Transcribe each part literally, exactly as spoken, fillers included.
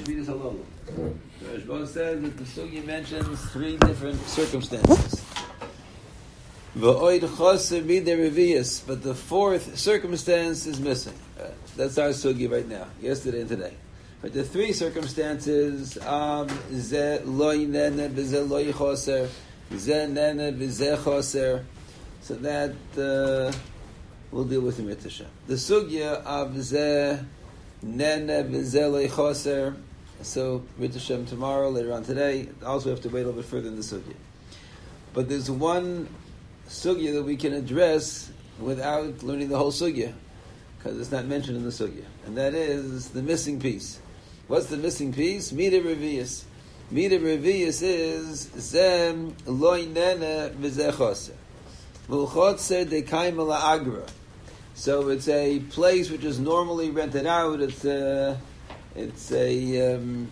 Shmidas Halolu. The Rashba says that the Sugi mentions three different circumstances. V'oid Choser Midei Revius, but the fourth circumstance is missing. Uh, that's our Sugi right now, yesterday and today. But the three circumstances, um, Ze Loi Nene V'Ze Loi Choser, Ze Nene V'Ze Choser, so that uh, we'll deal with in Mitzvah. The Sugya of Ze Nene V'Ze Loi Choser, so Mitzvah tomorrow, later on today. Also, we have to wait a little bit further in the Sugya. But there's one Sugya that we can address without learning the whole Sugya, because it's not mentioned in the Sugya, and that is the missing piece. What's the missing piece? Midei Revius. Midei Revius is Zem Loi Nene V'Ze Choser. V'Chotzer De'Kaim La'agra. So it's a place which is normally rented out. It's a, it's a, um,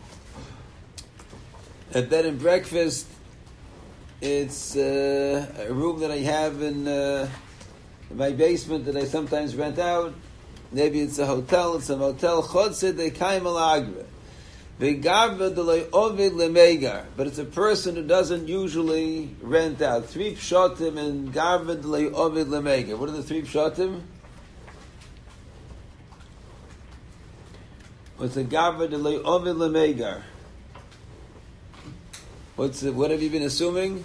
a bed and breakfast. It's uh, a room that I have in, uh, in my basement that I sometimes rent out. Maybe it's a hotel. It's a motel. Chotzer De'Kaim La'agra. V'Gavra D'Loi Ovid Lemegar. But it's a person who doesn't usually rent out. Three pshatim and Gavra D'Loi Ovid Lemegar. What are the three pshatim? What's the Gavra D'Loi Ovid Lemegar? What's the, what have you been assuming?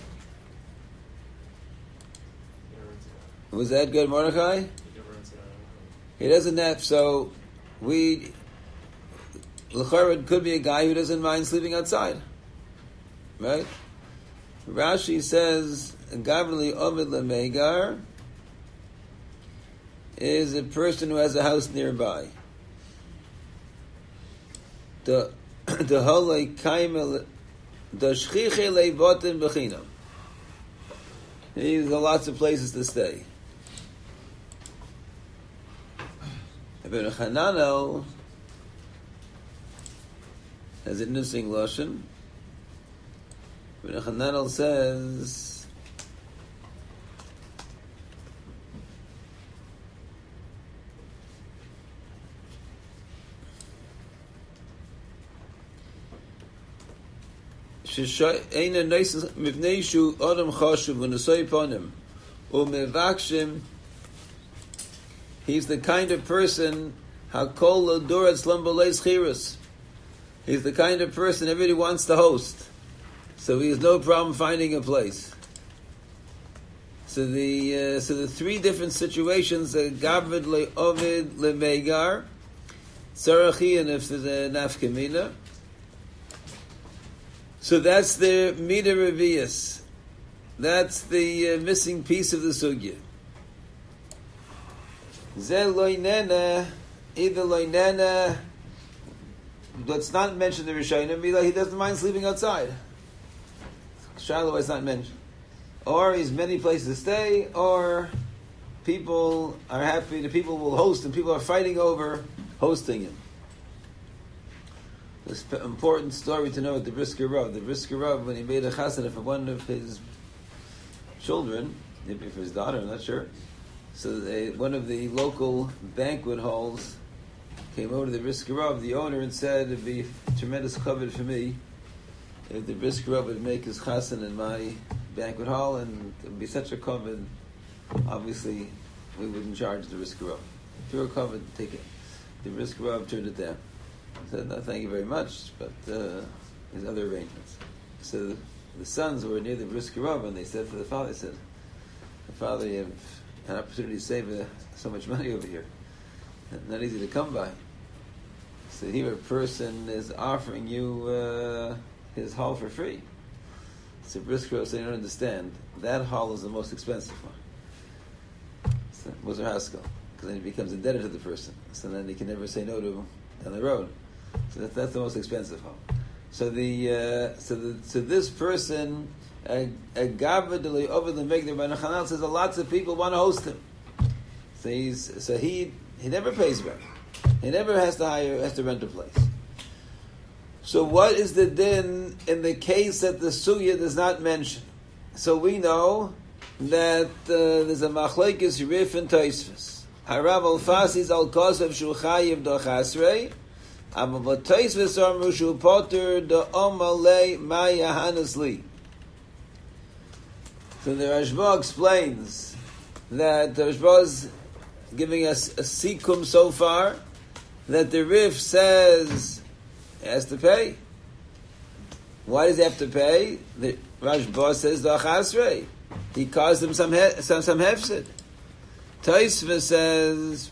Was that good, Mordechai? He doesn't have, so we... L'chara could be a guy who doesn't mind sleeping outside, right? Rashi says Gavli Ovid Lemegar is a person who has a house nearby. The the holei kaimel the shchiche leivotin bechinam. There's lots of places to stay. Ibn Hananel has an interesting lashon. Ibn Hananel says She'eina neis mivnei shu adam chashuv v'nesoi ponim u'mevakshim. He's the kind of person hakol l'dur etzlam b'lei schirus. He's the kind of person everybody wants to host, so he has no problem finding a place. So the uh, so the three different situations: Gaved leOvid leMegar, Sarachi, and if there's a Nafkamina. So that's the Midei Revius. That's the uh, missing piece of the sugya. Ze loinena, either loinena. Let's not mention the Rishonim. He doesn't mind sleeping outside. Shiloh is not mentioned. Or he's many places to stay, or people are happy, the people will host, and people are fighting over hosting him. This important story to know with the Brisker Rav. The Brisker Rav, when he made a chasana for one of his children, maybe for his daughter, I'm not sure. So they, one of the local banquet halls came over to the Brisker Rav, the owner, and said it'd be tremendous covet for me if the Brisker Rav would make his chassan in my banquet hall, and it would be such a covet. Obviously, we wouldn't charge the Brisker Rav. If you're a covet, take it. The Brisker Rav turned it down. Said, no, thank you very much, but uh, there's other arrangements. So the sons were near the Brisker Rav, and they said to the father, they said, the father, you have an opportunity to save uh, so much money over here. Not easy to come by. So here a person is offering you uh, his hall for free. So Brisker said, you don't understand. That hall is the most expensive one. So Moser Haskell. Because then he becomes indebted to the person. So then he can never say no to him down the road. So that, that's the most expensive hall. So the uh, so the so this person, a Gavra D'Loi Ovid Lemegar, Ibn Hananel says lots of people want to host him. So he's so he. He never pays rent. He never has to hire, has to rent a place. So what is the din in the case that the sugya does not mention? So we know that uh, there's a machlekes Rif and Tosfos. Harav al Fasis al Kosev Shuchayiv Dochasrei, Amavotois v'sarmushu potter the omale maya hanasli. So the Rashba explains that the Rashba is giving us a sikum so far that the Rif says he has to pay. Why does he have to pay? The Rashba says the Achasrei. He caused him some he, some some hefsid. Tosfos says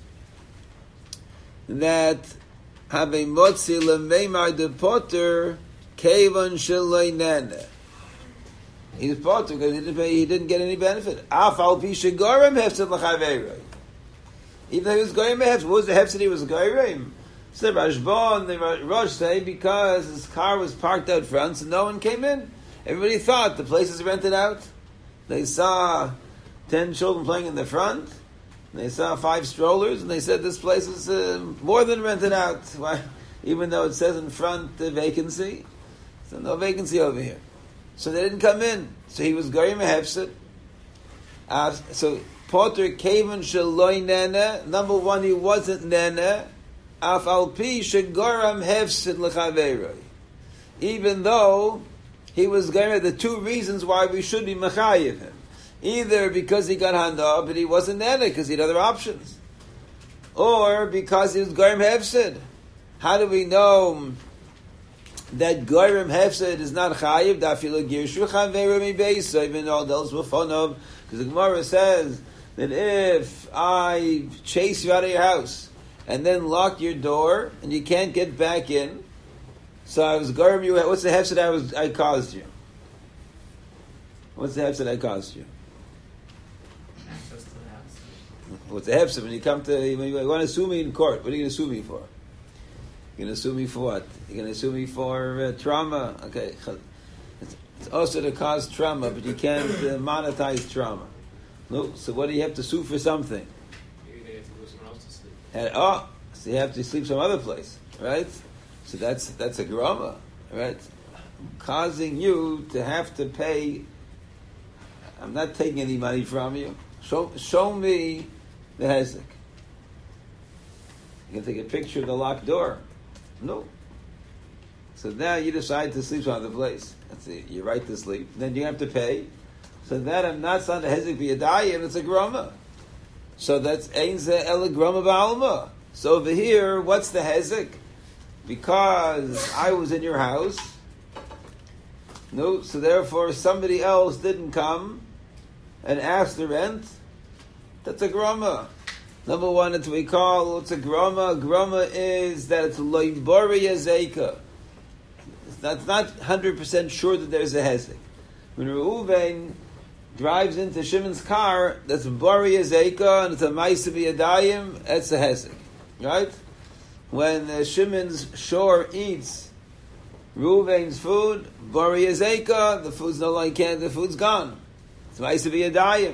that have a motzi lemeimar de potter kevan sheloi nene. He's potter because he didn't pay, he didn't get any benefit. Af al pi shegorim hefsid l'chaveiroi. Even though he was goyim hefsid, what was the hefsid he was goyim? So the Rashba and the Rosh say because his car was parked out front, so no one came in. Everybody thought the place is rented out. They saw ten children playing in the front. They saw five strollers, and they said this place is uh, more than rented out. Why? Even though it says in front the vacancy, so no vacancy over here. So they didn't come in. So he was goyim hefsid. Uh, so Potter kaven shaloi nene. Number one, he wasn't nene. Af al pi shegoram hefsid l'chaveiroi. Even though he was goyim, the two reasons why we should be mechayiv him. Either because he got handa, but he wasn't nene because he had other options, or because he was goyim hefsid. How do we know that goyim hefsid is not chayiv? Dafilu girshu chaveru mi beisa, even though those were fun of, because the Gemara says that if I chase you out of your house and then lock your door and you can't get back in, so I was goyim you. What's the hefsid I was I caused you? What's the hefsid I caused you? What's the hefsid when you come to when you want to sue me in court? What are you going to sue me for? You're going to sue me for what? You're going to sue me for uh, trauma. Okay, it's, it's also to cause trauma, but you can't uh, monetize trauma. No, so what do you have to sue for something? Maybe they have to go somewhere else to sleep. And, oh, so you have to sleep some other place, right? So that's that's a grama, right? Causing you to have to pay. I'm not taking any money from you. Show show me the hezek. You can take a picture of the locked door. No. So now you decide to sleep some other place. That's it. You're right to sleep. Then you have to pay. So that I'm not on the hezek b'yadayim. It's a grama. So that's ein ze el grama ba'alma. So over here, what's the hezek? Because I was in your house. No, so therefore somebody else didn't come and ask the rent. That's a grama. Number one, it's what we call, it's a grama. Grama is that it's loibori yazeka. That's not one hundred percent sure that there's a hezek. When Reuven drives into Shimon's car, that's bori yazeka, and it's a ma'isa b'yadayim, that's a hezek. Right? When uh, Shimon's shore eats Reuven's food, bori yazeka, the food's no longer can't, the food's gone. It's ma'isa b'yadayim.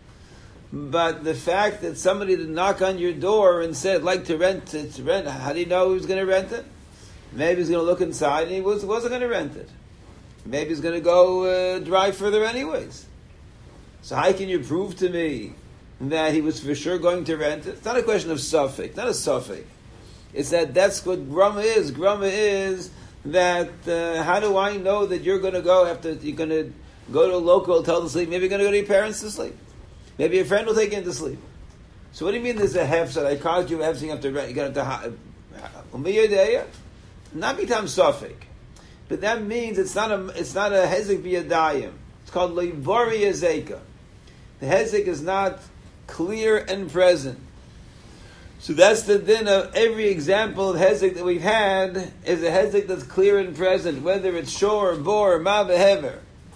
But the fact that somebody did knock on your door and said, like to rent it, to rent, how do you know he was going to rent it? Maybe he's going to look inside and he was, wasn't going to rent it. Maybe he's going to go uh, drive further anyways. So how can you prove to me that he was for sure going to rent it? It's not a question of suffix, not a suffix. It's that that's what grama is. Grama is that, uh, how do I know that you're going to go after, you're going to go to a local hotel to sleep, maybe you're going to go to your parents to sleep. Maybe a friend will take you into sleep. So what do you mean there's a hefset? I caused you a hefset, you have to rent, you got to umiyadaya? Not bitam sofik. But that means it's not a, it's not a hezek biyadayim. It's called leibori yazeka. The hezek is not clear and present. So that's the din of every example of hezek that we've had is a hezek that's clear and present, whether it's shor, bor, ma behever.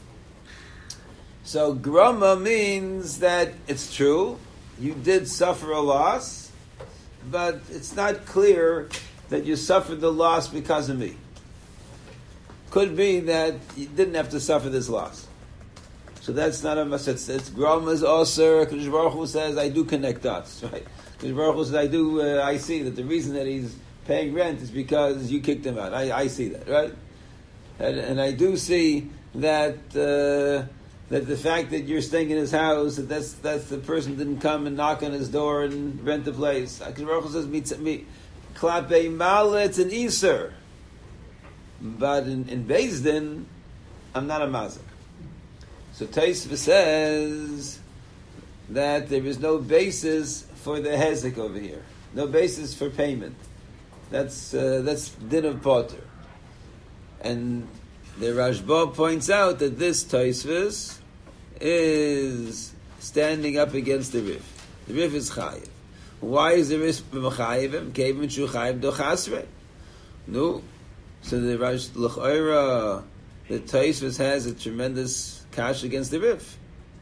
So grama means that it's true, you did suffer a loss, but it's not clear that you suffered the loss because of me. Could be that you didn't have to suffer this loss. So that's not a must. It's, it's grama is also, Kadosh Baruch Hu says, I do connect dots, right? Kadosh Baruch Hu says, I do, uh, I see that the reason that he's paying rent is because you kicked him out. I, I see that, right? And, and I do see that, uh, that the fact that you're staying in his house, that that's, that's the person didn't come and knock on his door and rent the place. Baruch Hu says, me, Klape Mala, it's an Iser. But in, in Beis Din, I'm not a Mazik. So Tosfos says that there is no basis for the Hezek over here. No basis for payment. That's uh, that's Din of Potter. And the Rashba points out that this Tosfos is standing up against the Rif. The Rif is Chayiv. Why is the Rif B'Machayivim? Kevin Shu Chayiv Do Chasrei. No. So the Rash L'Choira, the Tosfos has a tremendous cash against the Rif.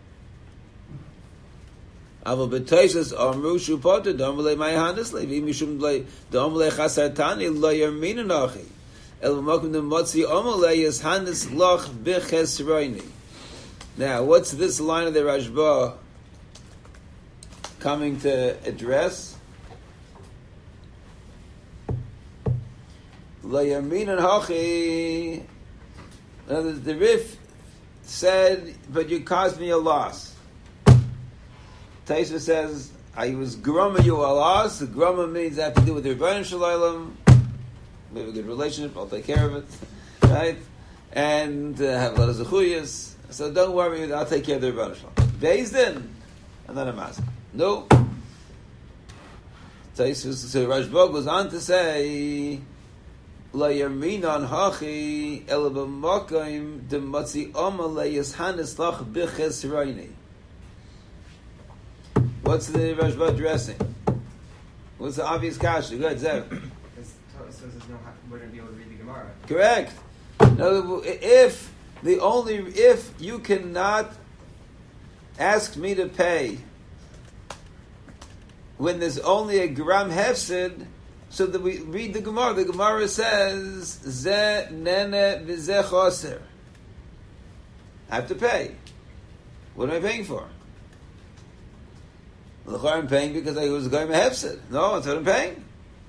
Aval b'Tosfos Amru Shu Potter Dom V'Lei Mayahanis Lei V'Im Mishum Lei Dom V'Lei Chasar Tani Lo Yerminu Nachi El V'Mokum Demotzi Omalei Yishanis Loch B'Chesroini. Now, what's this line of the Rashba coming to address? Lo Yerminu Nachi. In other words, the Rif said, but you caused me a loss. Tosfos says, I was groma you a loss. The groma means I have to do with the Rebbeinu Shalom. We have a good relationship. I'll take care of it, right? And uh, have a lot of zechuyas. So don't worry, I'll take care of the Rebbeinu Shalom. Beis Din, I'm not a master. No. Tosfos, so Rashba goes on to say, La Yerminan Hachi El B'Makim Dematzi Oma Le Yishanis Lach B'Chesroini. What's the Rashba addressing? What's the obvious kasha? Go ahead, Zev. Because Tosfos says no, wouldn't be able to read the Gemara. Correct. No, if the only if you cannot ask me to pay when there's only a gram hefsid, so that we read the Gemara. The Gemara says ze nene v'ze choser. I have to pay. What am I paying for? Well, I'm paying because I was going to hefsid. No, that's what I'm paying.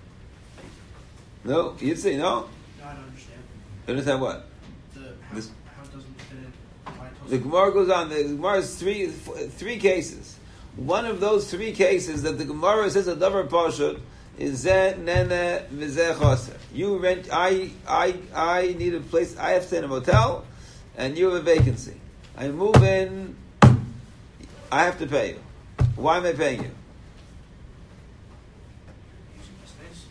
No, you'd say no. No, I don't understand. You understand what? The, how, This- how it doesn't fit in. Why Tosfos- The Gemara goes on. The Gemara has three three cases. One of those three cases that the Gemara says a davar pashut is ze nene v'ze choser. You rent. I I I need a place. I have to stay in a motel, and you have a vacancy. I move in. I have to pay you. Why am I paying you? Using my space.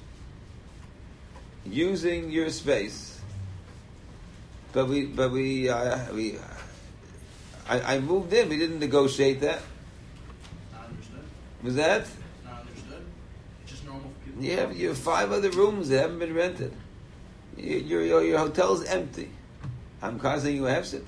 Using your space. But we but we uh, we. I, I moved in. We didn't negotiate that. Not understood. Was that? Not understood. It's just normal for people. You have, you have five other rooms that haven't been rented. Your, your, your, your hotel's empty. I'm causing you a hefset.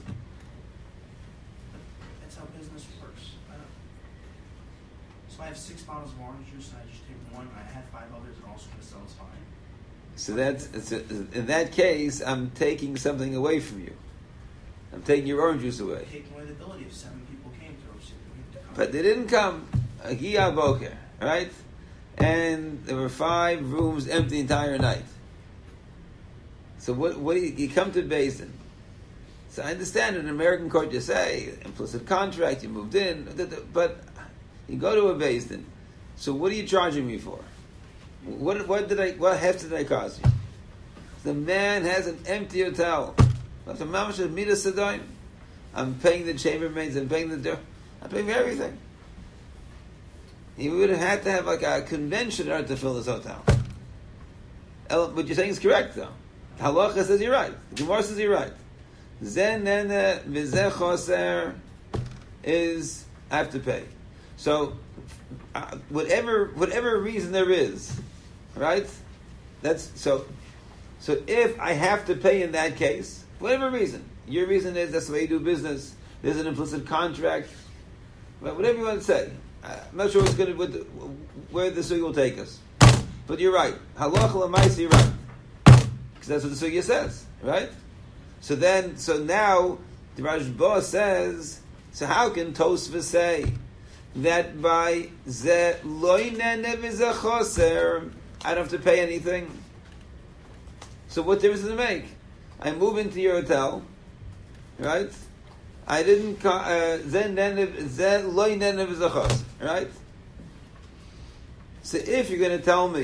That's how business works. I don't- So I have six bottles of orange juice and I just take one. I had five others and also going to sell it's fine. So that's it's a, in that case, I'm taking something away from you. I'm taking your orange juice away. Taking away the ability if seven people came to, to come. But they didn't come. Agia Boker, right? And there were five rooms empty the entire night. So what? What do you, you come to Beis Din? So I understand in an American court you say implicit contract, you moved in, but you go to a Beis Din. So what are you charging me for? What? What did I? What heft did I cause you? The man has an empty hotel. After Mamash Mida Sadoim, I'm paying the chambermaids. I'm paying the. I'm paying for everything. He would have had to have like a convention in order to fill this hotel. El- What you're saying is correct, though. Halacha says you're right. The Gemara says you're right. Zen nene v'zeh choser is I have to pay. So uh, whatever whatever reason there is, right? That's so. So if I have to pay in that case, whatever reason, your reason is that's the way you do business. There's an implicit contract. But whatever you want to say. I'm not sure what's going to, what the, where the sugi will take us. But you're right. Halacha l'maisa, you're right. Because that's what the sugya says, right? So then, so now, the Rashba says, so how can Tosfos say that by ze loinene v'ze choser, I don't have to pay anything? So what difference does it make? I move into your hotel, right? I didn't. Zen zen loy nenev zachos, right? So if you're going to tell me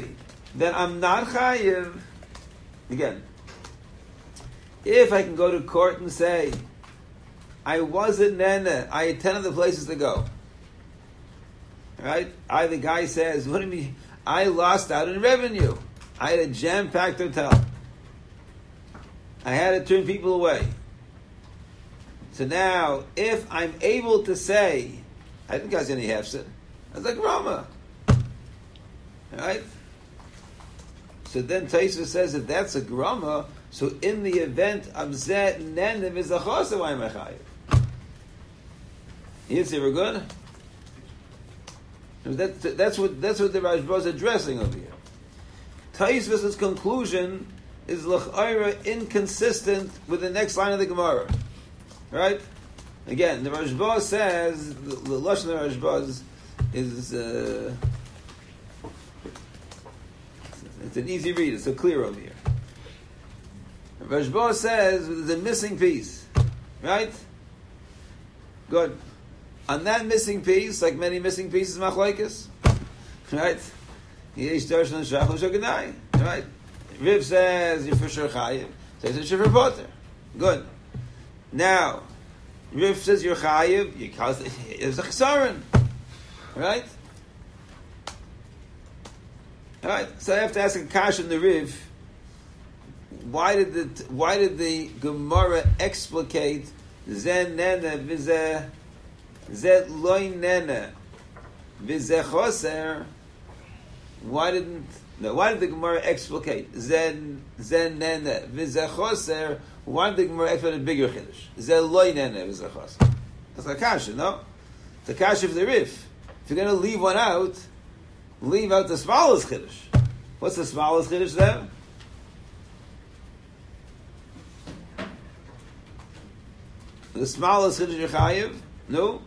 then I'm not chayiv. Again, if I can go to court and say, I wasn't nene, I had ten other places to go. Right? I, the guy says, what do you mean? I lost out in revenue. I had a jam-packed hotel. I had to turn people away. So now, if I'm able to say, I didn't got any hefset, I was like, Rama. Right? So then Taisa says, if that's a grama, so in the event of zet nenem is a chosa, why am I chayiv? You see, we're good? That's, that's what that's what the Rashba is addressing over here. Taisvus' conclusion is l'chayra inconsistent with the next line of the Gemara. Right? Again, the Rashba says, the, the Lashon of the Rashba is, is uh, it's an easy read, it's so clear over here. Rashba says there's a missing piece. Right? Good. On that missing piece, like many missing pieces, machlokes, right? Yesh darshan and shachol shaganai, right? Riv says you're for sure chayiv. Says you're for potter. Good. Now, Riv says you're chayiv. You cause it's a chesaron, right? All right. So I have to ask a kash in the Riv. Why did the Why did the Gemara explicate zen nene v'zeh Zet loy nene v'zeh choser? Why didn't no? Why did the Gemara explicate zen zen nene v'zeh choser? Why did the Gemara explicate a bigger chiddush? Zet loy nene v'zeh choser. That's a kasha, no? It's a kasha of the Rif. If you're going to leave one out, leave out the smallest chiddush. What's the smallest chiddush there? The smallest chiddush Yechayev? No.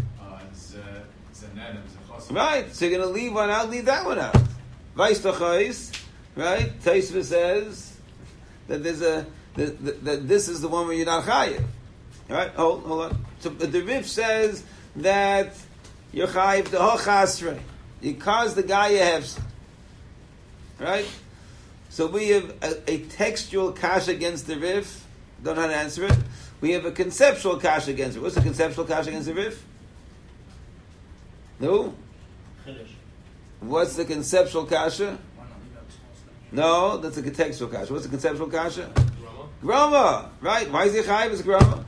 Right, so you're going to leave one out, leave that one out. Vice tachais, right? Taisva says that there's a that, that, that this is the one where you're not chayiv. Right? Hold, hold on. So the Rif says that you're chayiv to hochasrei. You cause the guy you have. Right? So we have a, a textual kash against the Rif. Don't know how to answer it. We have a conceptual kash against it. What's the conceptual kash against the Rif? No? What's the conceptual kasha? No, that's a contextual kasha. What's the conceptual kasha? Grama. Grama, right? Why is he chayiv as grama?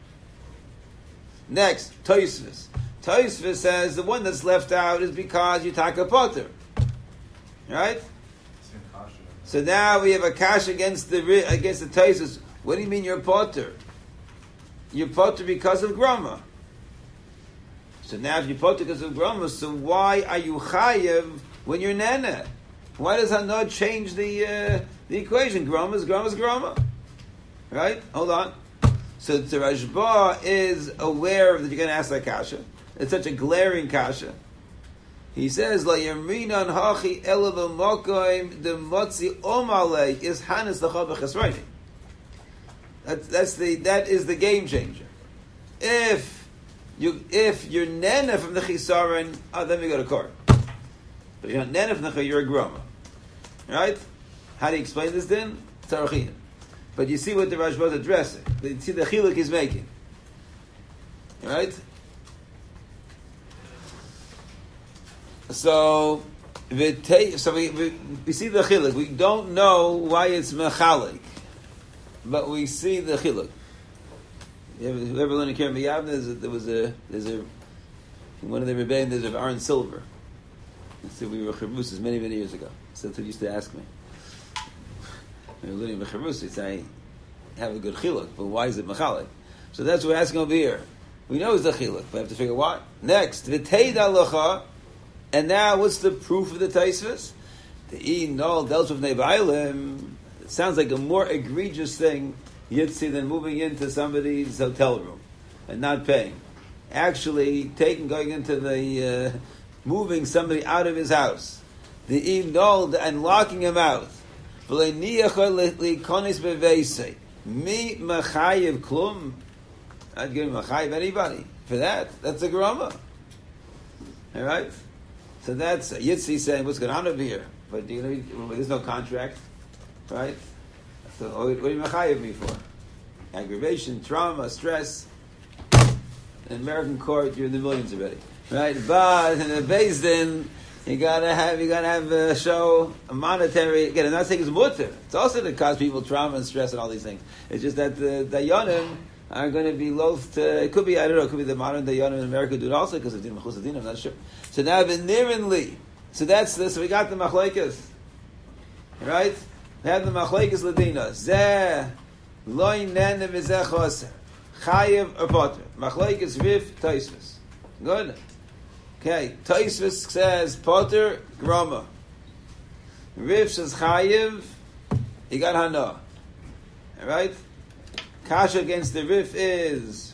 Next, Tosfos. Tosfos says the one that's left out is because you take a potter, right? So now we have a kasha against the against the Tosfos. What do you mean you're potter? You're potter because of grama. So now if you put because of grama, so why are you chayev when you're nene? Why does Hanod change the uh, the equation? Grama is grama is grama. Right? Hold on. So the Rashba is aware that you're going to ask that kasha. It's such a glaring kasha. He says, La yaminan hachi elav mokoim the motzi omale is hanis l'chad b'chesroni. That's that's the that is the game changer. If You, if you're nene from the chisaron, oh, then we go to court. But if you're not nene from the chisaron, you're a groma. Right? How do you explain this then? Tarachin. But you see what the Rashba is addressing. You see the chiluk he's making. Right? So, so we, we, we see the chiluk. We don't know why it's mechalik. But we see the chiluk. You ever, you ever learn in Kerem Yavne? There was a there's a one of the rebbeim. There's of Aaron Silver. So we were Chavrusis many many years ago. So that's what he used to ask me. We were learning Chavrusis. I have a good chiluk, but why is it machalik? So that's what we're asking over here. We know it's the chiluk, but we have to figure why. Next, v'teid halacha, and now what's the proof of the Taisvus? The e nol dealt with nebailim. It sounds like a more egregious thing. Yitzi than moving into somebody's hotel room and not paying. Actually, taking, going into the, uh, moving somebody out of his house. The inol, and locking him out. Mi machayev klum. I'd give him machayev anybody. For that, that's a grama. Alright? So that's, Yitzi saying, what's going on over here? but you know, there's no contract, right? So what do you mechayev me for? Aggravation, trauma, stress. In American court, you're in the millions already, right? But in the Beis Din, you gotta have you gotta have a show a monetary. Again, I'm not saying it's mutter. It's also to cause people trauma and stress and all these things. It's just that the dayanim are going to be loath to. It could be I don't know. It could be the modern dayanim in America do it also because of din mechus din. I'm not sure. So now b'nirinli. So that's this. So we got the machlekes, right? We have the machlekes ladina. Zeh loy nene v'zeh choser chayev or potter. Machlekes Rif Tosfos. Good. Okay, Tosfos says Potter Groma. Rif says Chayiv. He got Hana. All right. Kasha against the Rif is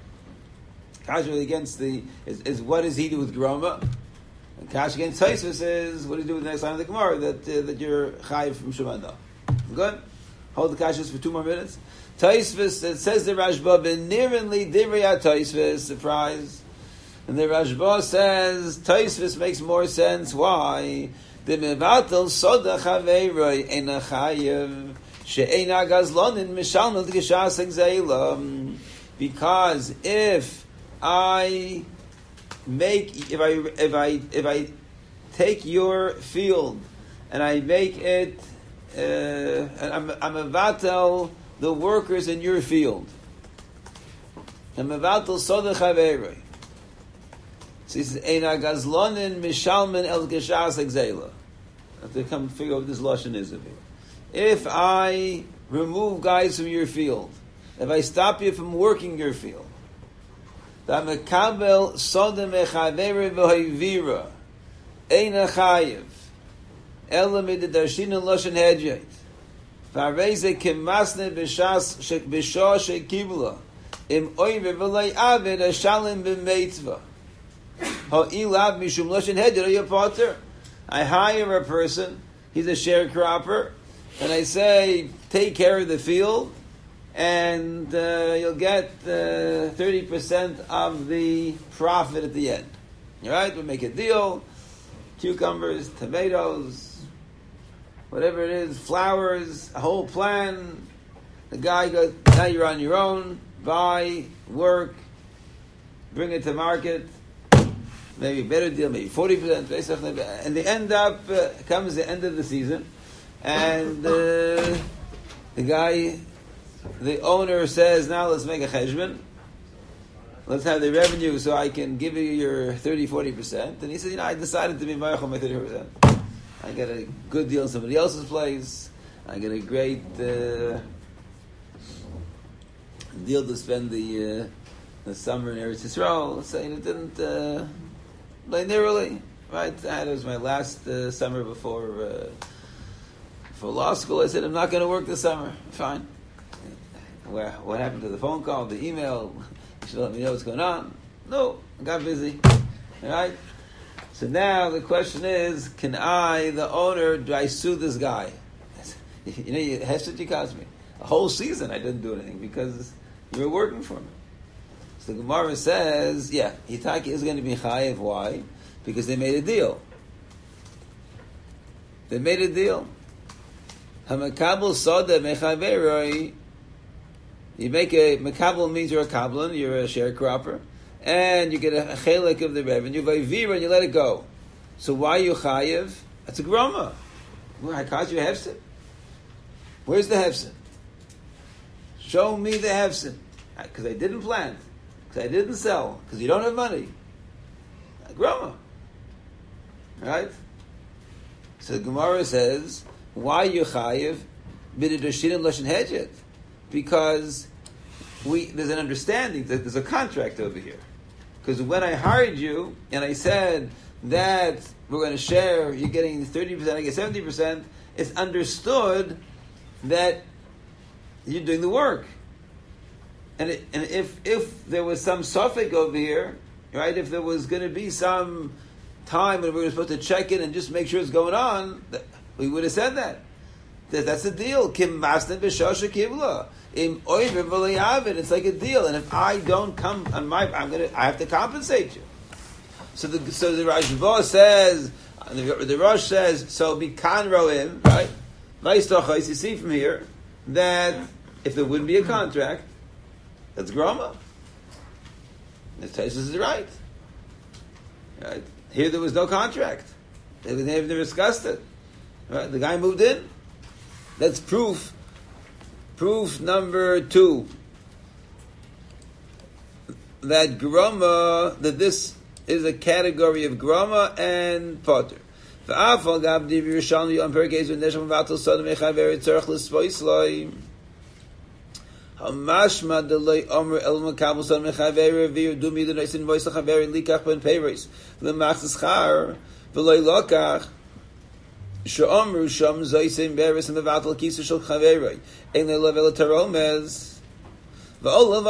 Kasha against the is, is what does he do with Groma? And Kasha against Tosfos is what do you do with the next line of the Gemara that uh, that you're Chayiv from Shemana. Good. Hold the Kashas for two more minutes. Tosfos it says the Rashba b'nirinli divrei Tosfos. Surprise. And the Rashba says Tosfos makes more sense. Why? The mevatel soda chaveiroi ena chayev she'ena gazlonin mishalmel t'geshas egzeilam. Because if I make if I if I if I take your field and I make it uh, and I'm I'm mevatel the workers in your field. I'm mevatel soda chaveiroi. So he says, Eina gazlonin mishalmen el geshas egzela. I have to come figure out what this lashon is of here. If I remove guys from your field, if I stop you from working your field, V'amekabel soda mechavere v'hoivira Eina chayev Ela midadarshina lashon hedjait V'areze kemasne b'shas b'shah shekibla Im oive v'lay avid ashalim b'meitzvah I hire a person, he's a sharecropper, and I say, take care of the field, and uh, you'll get uh, thirty percent of the profit at the end. All right, we'll make a deal, cucumbers, tomatoes, whatever it is, flowers, a whole plan. The guy goes, now you're on your own, buy, work, bring it to market, maybe a better deal, maybe forty percent, and they end up, uh, comes the end of the season, and uh, the guy, the owner says, now let's make a cheshbon, let's have the revenue so I can give you your thirty, forty percent, and he says, you know, I decided to be ma'achal my thirty percent. I got a good deal in somebody else's place, I got a great uh, deal to spend the, uh, the summer in Eretz Yisrael, saying it didn't, uh, linearly, right? That was my last uh, summer before uh, for law school. I said, I'm not going to work this summer. Fine. Where, what happened to the phone call, the email? You should let me know what's going on. No, I got busy. All right? So now the question is, can I, the owner, do I sue this guy? You know, you hesed you cost me. A whole season I didn't do anything because you were working for me. So the Gemara says, yeah, Hitaki is going to be chayev. Why? Because they made a deal. They made a deal. Hamakabel soda mechaveroi. You make a makabel means you're a kablan, you're a sharecropper, and you get a chelik of the revenue. Vayvira, and you let it go. So why you chayev? That's a groma. Where hakash you hefsin? Where's the hefsin? Show me the hefsin. Because I didn't plant. Because I didn't sell. Because you don't have money. Groma. Right? So the Gemara says, why you chayiv? B'didashin and lashon hedjet? Because we there's an understanding that there's a contract over here. Because when I hired you and I said that we're going to share, you're getting thirty percent, I get seventy percent, it's understood that you're doing the work. And, it, and if if there was some suffix over here, right, if there was going to be some time when we were supposed to check in and just make sure it's going on, we would have said that. that that's the deal. Kim masna b'shosha kivla. Im oiver v'le'avid. It's like a deal. And if I don't come on my, I'm gonna, I have to compensate you. So the so the Rashba says And the, the Rosh says, so Mikan Roim, right? Vaistochais, you see from here that if there wouldn't be a contract, that's Groma. The Taisus is right. Right? Here there was no contract. They never discussed it. Right? The guy moved in. That's proof. Proof number two. That Groma, that this is a category of Groma and Potter. V'afal gabdi v'yushalmi on perkez v'nesham v'atal sodom echaver tzarech l'svoisloi. Hamashma delay omer el makabel sodom echaver v'yudumi l'noisin voice l'chaver likach ben peiros l'machzis char v'loi lokach she'omru sham zoisin beres and v'atal kisa shel chaveroi ein le'level taromez. The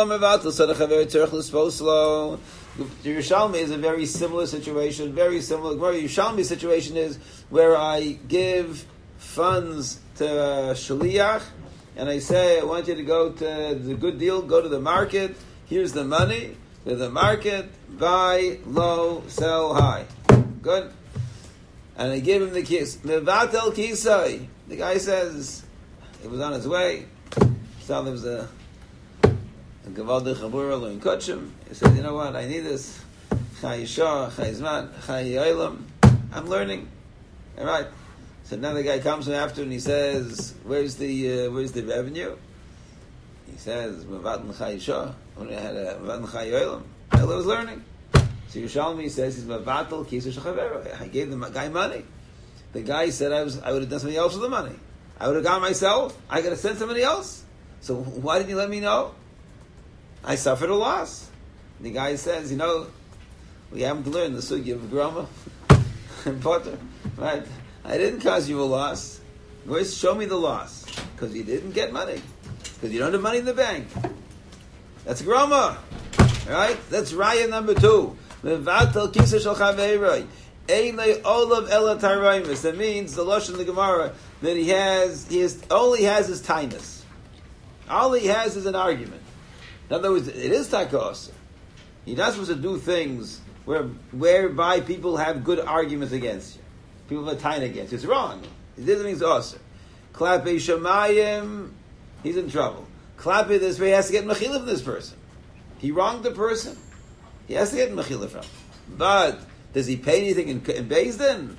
Yerushalmi is a very similar situation, very similar. The Yerushalmi situation is where I give funds to Shaliach, and I say, I want you to go to the good deal, go to the market, here's the money, to the market, buy low, sell high. Good? And I give him the kiss. Mevatel kisai. The guy says, it was on his way. So there was a And Gavaldi Chabura Lo in Kutchim. He said, you know what, I need this. Chai Yishah, Chai Zman, Chai Yoilam. I'm learning. All right. So now the guy comes after and he says, where's the uh, where's the revenue? He says, Mavad Chai Yishah. When I had a Mavad Chai Yoilam. I was learning. So Yerushalmi says, he's Mavatal Kisa Shechavero. I gave the guy money. The guy said, I was I would have done something else with the money. I would have gone myself. I got to send somebody else. So why didn't you let me know? I suffered a loss. The guy says, you know, we haven't learned the sugi of Groma and Potter, right? I didn't cause you a loss. Where's show me the loss? Because you didn't get money. Because you don't have money in the bank. That's Groma, right? That's Raya number two. Mevatel kisa shel chaveiroi. Einay olav ela taraimus. That means the Lashon of the Gemara that he has, he has, all he has is tinus. All he has is an argument. In other words, it is takos. You're not supposed to do things where whereby people have good arguments against you. People have a time against you. It's wrong. It doesn't mean it's awesome. Klape shamayim, he's in trouble. Klape this way, he has to get mechila from this person. He wronged the person. He has to get mechila from. But does he pay anything in, in Beis Din?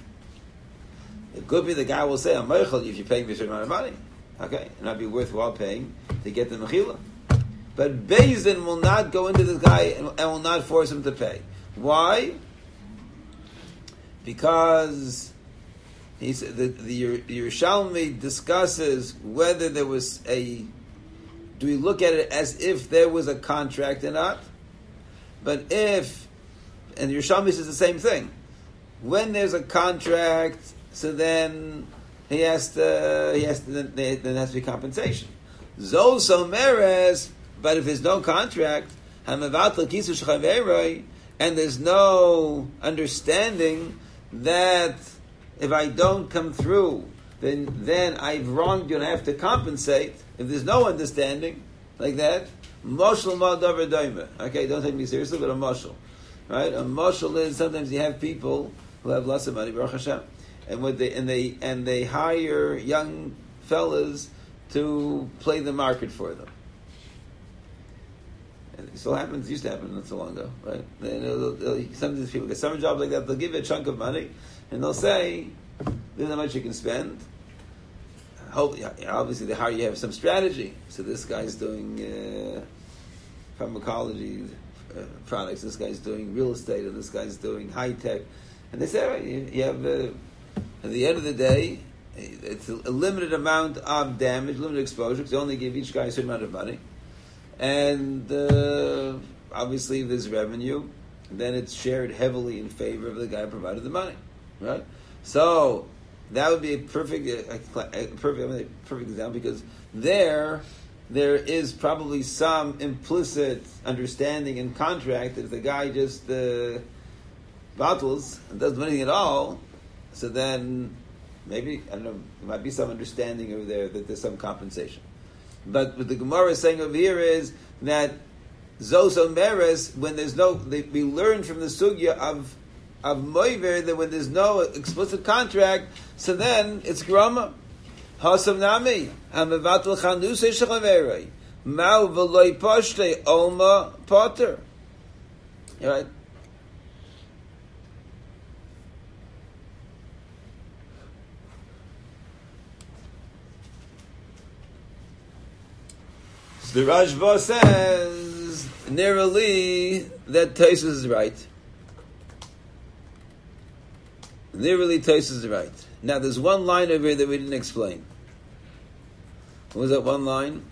It could be the guy will say, I'm meichel if you pay me a certain amount of money. Okay, and that'd be worthwhile paying to get the mechila. But Beis Din will not go into this guy and, and will not force him to pay. Why? Because he said the, the Yerushalmi discusses whether there was a. Do we look at it as if there was a contract or not? But if, and the Yerushalmi says the same thing. When there's a contract, so then he has to. He has to. Then, then there has to be compensation. Zos Omeres. But if there's no contract, and there's no understanding that if I don't come through, then then I've wronged you and I have to compensate. If there's no understanding like that, moshel ma'davar doime. Okay, don't take me seriously, but a moshel, right? A moshel is sometimes you have people who have lots of money, Baruch Hashem, and what they and they and they hire young fellas to play the market for them. It still happens. It used to happen not so long ago, right? They, they'll, they'll, some of these people get summer jobs like that. They'll give you a chunk of money, and they'll say, "This is how much you can spend." Hope, obviously, they hire you have some strategy. So this guy's doing uh, pharmacology uh, products. This guy's doing real estate, and this guy's doing high tech. And they say, right, you, you have. Uh, at the end of the day, it's a, a limited amount of damage, limited exposure. Because they only give each guy a certain amount of money. And uh, obviously, if there's revenue, then it's shared heavily in favor of the guy who provided the money, right? So that would be a perfect, a, a perfect, a perfect example because there, there is probably some implicit understanding and contract that if the guy just uh, bottles and doesn't do anything at all, so then maybe I don't know, there might be some understanding over there that there's some compensation. But what the Gemara is saying over here is that Zos Omeres, when there's no, they, we learn from the sugya of of moiver that when there's no explicit contract, so then it's grama. Hasav nami hamavatel chanuse shechaverei mau v'loy poshte olma potter. Right. So the Rashba says nearly that Taisus is right. Nearly Taisus is right. Now there's one line over here that we didn't explain. What was that one line?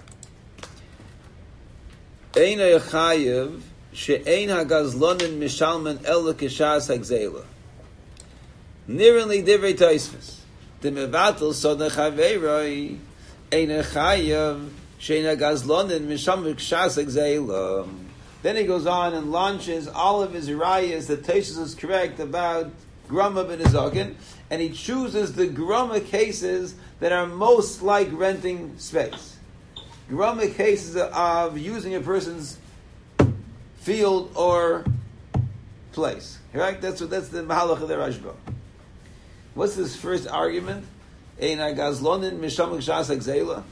Ein chayiv she'ein hagazlonin mishalman el kishas hagzela. Nearly divrei Taisvus. The mevatel soda chaveiroi ein chayiv she'ein hagazlonin mishalman kishas hagzela. Then he goes on and launches all of his rayas that Taisvus is correct about grama ben Nezaken, and he chooses the grama cases that are most like renting space. Grama cases of using a person's field or place. Right? That's what that's the mahalach of the Rashba. What's this first argument? Ein hagazlonin misham kshas hagzela.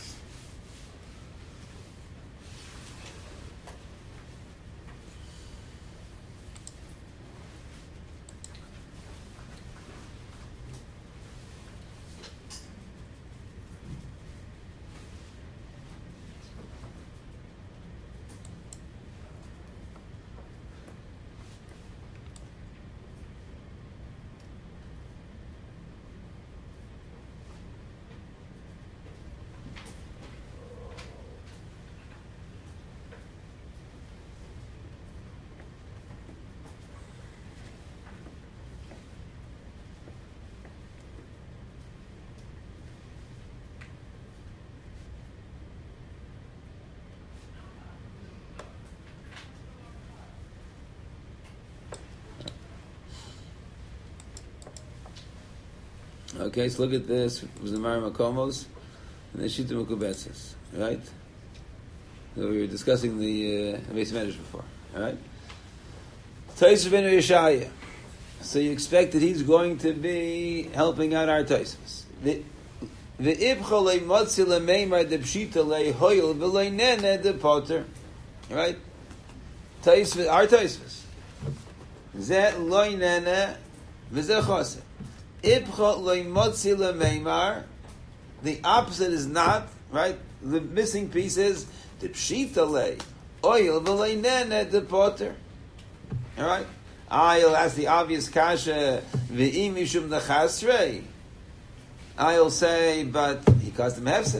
Okay, so look at this. It was the Mari Makomos and the Shita Mukubetzes. Right? So we were discussing the uh, base managers before. Alright? Taisv ben Yeshaya. So you expect that he's going to be helping out our Taisvus. The Ibcha le Motzi le Meimar de Pshita le Hoyel v'le Nene de Potter. Right? Taisvus, our Taisvus. Zeh loy Nene v'zeh Choseh. Ibcha loy Motzi le Meimar. The opposite is not, right? The missing piece is the Pshita le Hoyel v'le Nene de Potter. Alright? I'll ask the obvious kasha, v'im mishum d'chasrei. I'll say, but he caused him hefsed.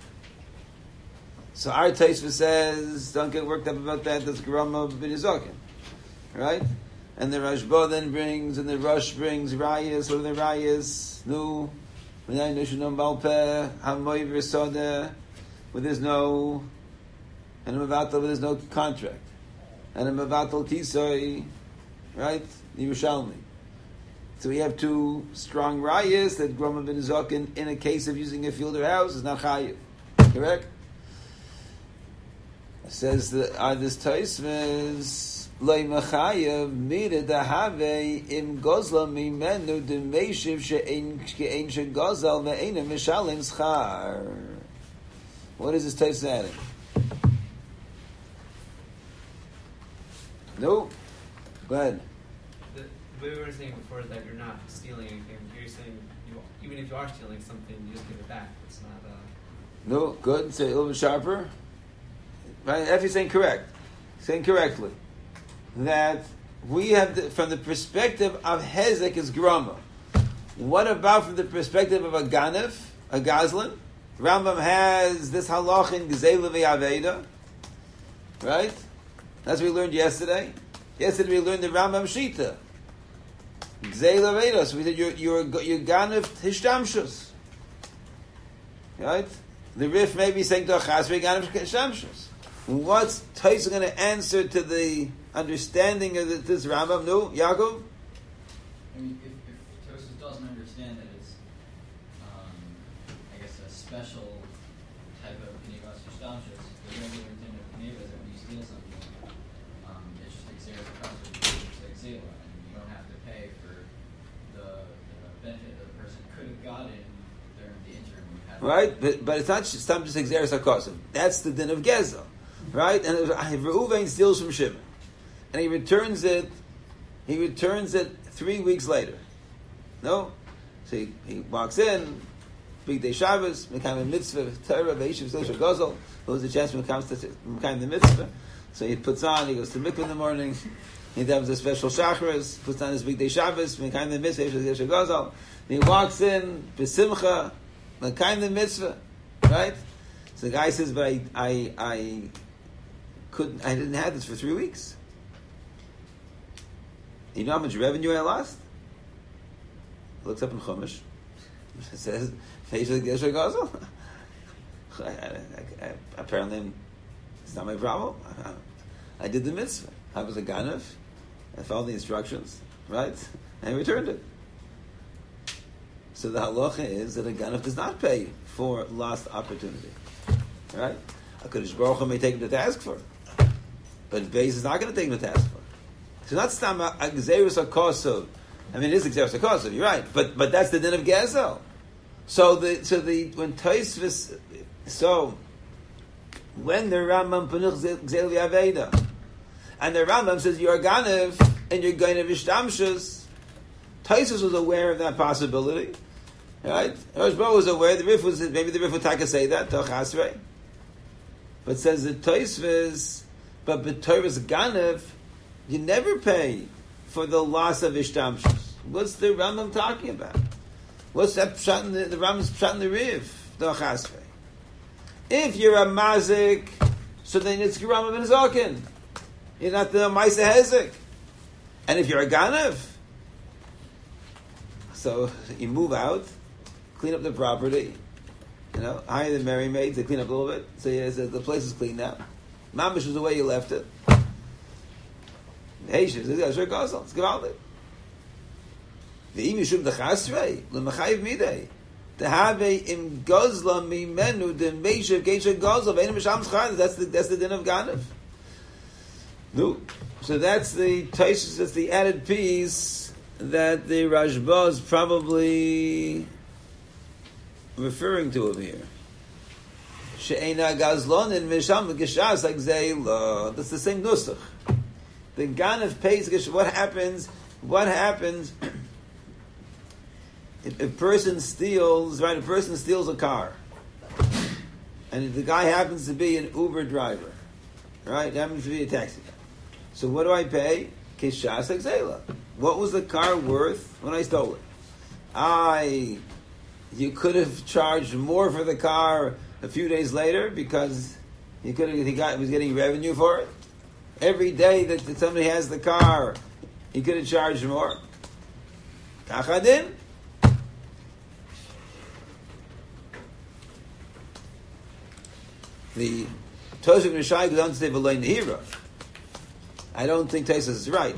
So our Taisva says, don't get worked up about that, that's Gerama ben Nezaken. Right? And the Rashba then brings, and the Rosh brings Rayas, what are the Rayas? Nu, V'nai Nushanam Balpeh, Hamoy V'Sodeh, where there's no, and a Mavatal, where there's no contract. And a Mavatal Tisoi, right? Yerushalmi. So we have two strong rayas that Groma ben Nezaken in a case of using a field or house is not chayiv. Correct? It says that uh, this Taisvus loy mechayev mira dahave im gozla mimenu demeshiv she'ein she'ein shegozal ve'eina mishalim schar. What is this Taisvus adding? No. Go ahead. The, the way we were saying before is that you're not stealing anything. You're saying you, even if you are stealing something, you just give it back. It's not. Uh... No, good. Say a little bit sharper. Right? If you're saying correct, saying correctly, that we have the, from the perspective of Hezek is Grama. What about from the perspective of a Ganef, a Gazlan? Rambam has this halach in Gzela ve'Aveda, right? That's what we learned yesterday. Yesterday we learned the Rambam Shita. Gzeila Vedos. We said you're you're you're Ganef Hishtamshus. Right? The Rif may be saying to Achasri Ganef Hishtamshus. What's Taisa going to answer to the understanding of the, this Rambam? No, Yaakov? I mean, if, if Tosus doesn't understand that it's, um, I guess, a special type of Knevas Hishtamshus, the regular thing of Knevas is that when you steal something, um, it's just Xera Chasri, it's like Xela, and you don't have to pay right? But but it's not just some just Xeris HaKosim. That's the din of Gezel, right? And Reuven steals from Shimon, and he returns it. He returns it three weeks later. No, so he, he walks in. Big day Shabbos, Mekayim the mitzvah, Torah, Veishiv, Zilsha Gozel. There was a chance when it comes to Mekayim the mitzvah. So he puts on, he goes to mikvah in the morning, he does a special shacharis, puts on his big day Shabbos, Mekayim the mitzvah, Veishiv, Zilsha Gozel. He walks in, Besimcha, Mekayim the mitzvah, right? So the guy says, but I, I, I couldn't, I didn't have this for three weeks. You know how much revenue I lost? He looks up in Chumash. It says, apparently, it's not my problem. I did the mitzvah. I was a ganav. I followed the instructions, right? And I returned it. So the halacha is that a ganav does not pay for lost opportunity, right? A Kodesh Baruch Hu may take him to task for it, but Beis is not going to take him to task for it. So not stam a gzerus hakosov. I mean, it is gzerus hakosov. You're right, but but that's the din of Gezel. So the so the when Tosfos so when the Rambam Panuch Gzel V'Aveda and the Rambam says you're a Ganev and you're going to Vishtamshus, Tosfos was aware of that possibility, right? Rosh Baruch was aware. The Rif was maybe the Rif would take say that Toch Asrei, but says the Tosfos, but b'Torah's Ganev, you never pay for the loss of Vishtamshus. What's the Rambam talking about? What's that pshat in the, the Rambam's pshat in the Riv? The Chasvei. If you're a mazik, so then it's Rambam ben Zokin. You're not the Maisa Hezek. And if you're a Ganav, so you move out, clean up the property, you know, hire the merry maids, they clean up a little bit, so yeah, so the place is clean now. Mamish was the way you left it. Hey, it's sure goes on. It's gewaldig. The imishum the chasrei l'machayiv midei to have a im gozla mimenu the meishav geisha gozla v'einu misham schar. That's the that's the din of Ganav. No, so that's the Tosfos. That's the added piece that the Rashba is probably referring to over here. She'ena gazlon and misham geshas like zayla. That's the same nusach. The Ganav pays. What happens? What happens? If a person steals, right? A person steals a car, and the guy happens to be an Uber driver, right? It happens to be a taxi guy. So what do I pay? Kishas exela. What was the car worth when I stole it? I, you could have charged more for the car a few days later because you could have, he got was getting revenue for it. Every day that, that somebody has the car, he could have charged more. Kachadin. The Tosfos Rishai goes on to say V'loy Nehira. I don't think Tosfos is right.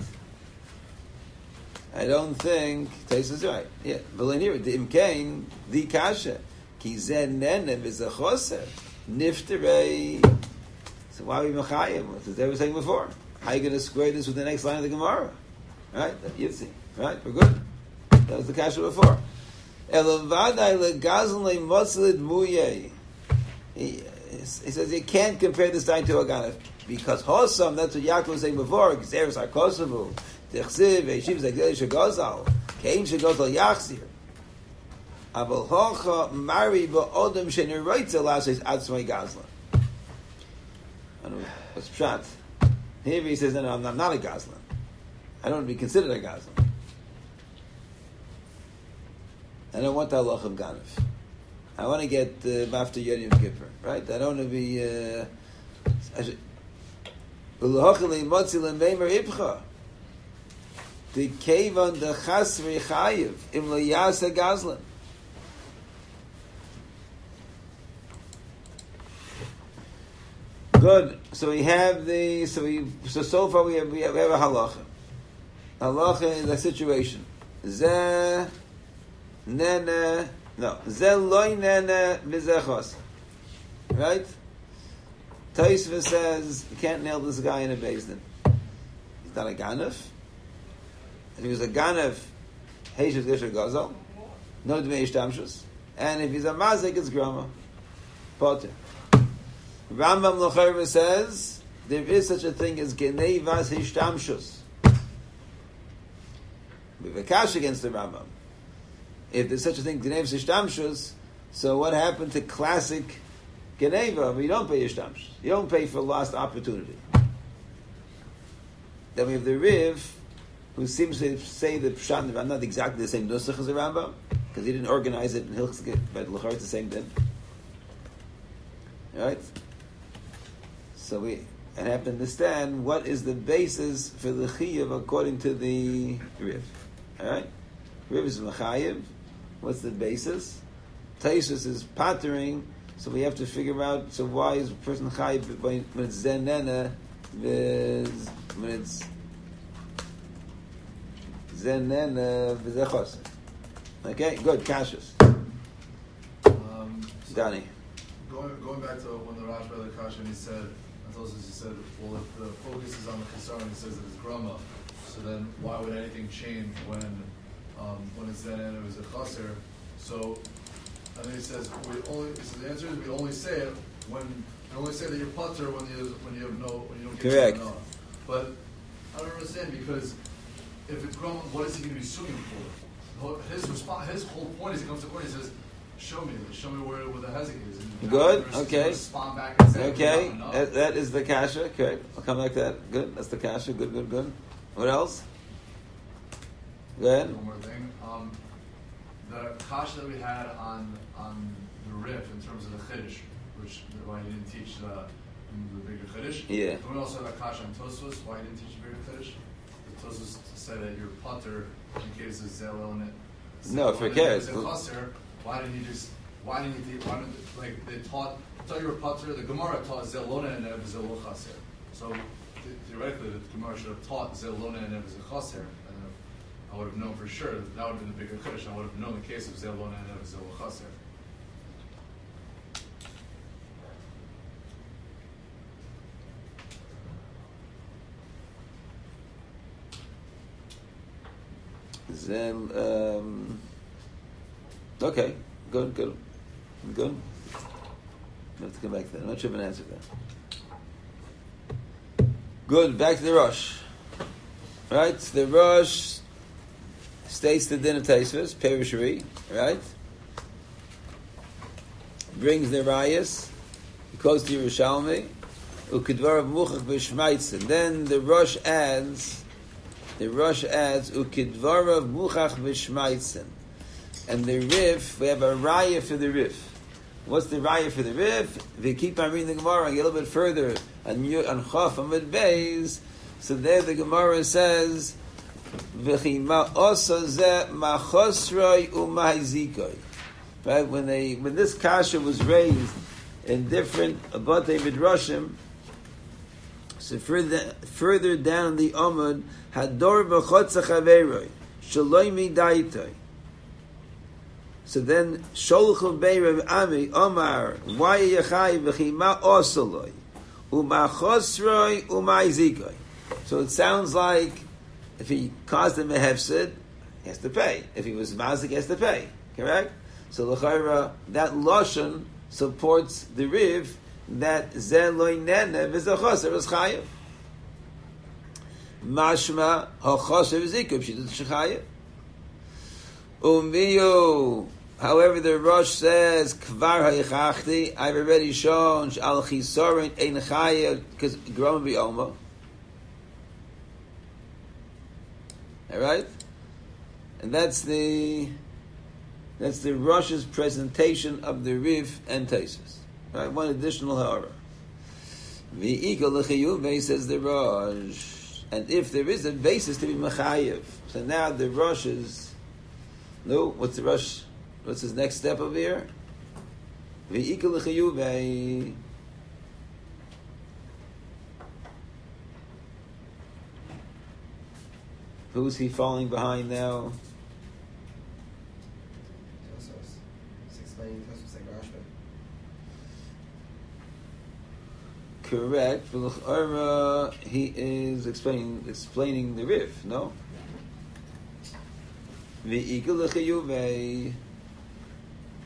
I don't think Tosfos is right. Yeah, V'loy Nehira. The Imkain, the Kasha, Ki Zeh Nene V'Zechoser Nifterei. So why are we Mechayim? As they were saying before, how are you going to square this with the next line of the Gemara? Right? You've seen. Right? We're good. That was the Kasha before. Elavadai legazon le'motzilid muyeh. He He says you can't compare this time to a Ganav because Hosam, that's what Yaakov was saying before. Gzeres HaKosavu, Techsiv, Yeshiv Zegdeli Shegozal, Kein Shegozal Yachzir. Aval Hocha Mari Ba'odem Sheniroitza Lases Atzmai Gazlan. I don't know what's pshat. Here he says, no, no, I'm not, I'm not a Gazlan. I don't want to be considered a Gazlan. I don't want the halach of Ganav. I want to get after Yom Kippur, right? I don't want to be. Uh, the kevan the chasri chayiv im liyasa gazlan. Good. So we have the. So we. So so far we have we have, we have a halacha. Halacha is a situation. Zeh nene. No, Zeloi nene v'zechos. Right? Tosfos says you can't nail this guy in a bezdin. He's not a Ganav. If he was a Ganav, Heishes Gesher Gazal, no Dmei Ishtamshus. and if he's a mazik, it's grama. Potter. Rambam L'chayim says there is such a thing as genevas hishtamshus. We have a kash against the Rambam. If there's such a thing, genevas hishtamshus, so what happened to classic geneva? We don't pay hishtamshus. You don't pay for lost opportunity. Then we have the Riv, who seems to say that Pshat and Rambam not exactly the same nusach as the Rambam, because he didn't organize it in Hilchs, but L'chayim it's the same thing. Right? So we and have to understand what is the basis for the chiyuv according to the Riv. All right, Riv is mechayev. What's the basis? Taisus is pattering, so we have to figure out. So why is a person chayev when it's zenena, when it's zenena v'zechos? Okay, good. Kashus. Um, so Danny. Going, going back to when the Rashba the Kasha, and he said, he said, well, if the focus is on the Chesar, he says that it's Grama, so then why would anything change when um, when it's then and it was a Chaser? So, and then he says, we only, so the answer is we only say it when, we only say that you're putter when you when you have no, when you don't get Correct. no. But I don't understand, because if it's Grama, what is he going to be suing for? His response, his whole point is he comes to court and he says, show me, show me where, where the hezek is. And Good, now okay. Respond back and say, Okay, "No, no." that, that is the kasha. Okay, I'll come back to that. Good, that's the kasha. Good, good, good. What else? Go ahead. One more thing. Um, the kasha that we had on on the Rif in terms of the chiddush, which why he didn't teach the the bigger chiddush. Yeah. And we also had a kasha on Tosfos, why he didn't teach the bigger chiddush. The Tosfos said that your putter in case of zel on it. No, for cares. Why didn't he just? Why didn't he? Why didn't like they taught? Taught you were putter. The Gemara taught zelona and ev zelo chaser. So th- theoretically, the Gemara should have taught zelona and ev chaser. And I would have known for sure that, that would have been the bigger chiddush. I would have known the case of zelona and ev zelo chaser. Then, um, okay, good, good, good. I have to come back to that. I'm not sure of an answer to that. Good, back to the Rosh. Right, the Rosh states the din of Taisvus, Perishari, right? Brings the Rayas, he quotes the Yerushalmi, Ukidvarav Muchach B'Shmaitzen. Then the Rosh adds, the Rosh adds, Ukidvarav Muchach B'Shmaitzen. And the Rif, we have a Raya for the Rif. What's the Raya for the Rif? If you keep on reading the Gemara, and get a little bit further, on Chaf Amud Beis, so there the Gemara says, V'chima osa zeh machosroi u'mahizikoi. Right, when they when this kasha was raised in different Abatei Midrashim, so further further down the Amud, Hador b'chotza chaveroi shaloi midaitoi. So then Sholchu Beirav Ami Omar why yachai v'chima osaloi u'machosroi u'mahizikoi. So it sounds like if he caused him a hefsid, he has to pay. If he was mazik, he has to pay. Correct? So l'chayra, that lashon supports the riv that ze loy nene v'zachoser is chayev. Mashma hachoser v'zikuv shidut shechayev. Umiyu. However, the Rosh says kvar hayichachti. I've already shown al chisorin ein chayev because groma bi'oma. All right, and that's the that's the Rosh's presentation of the Riv and Taisus. Right, one additional however. V'ikol l'chiyuv says the Rosh, and if there is a basis to be mechayev, so now the Rosh is no. What's the Rosh? What's his next step over here? V'ikol l'chiyuv. Who's he falling behind now? Correct. For he is explaining explaining the Rif, no?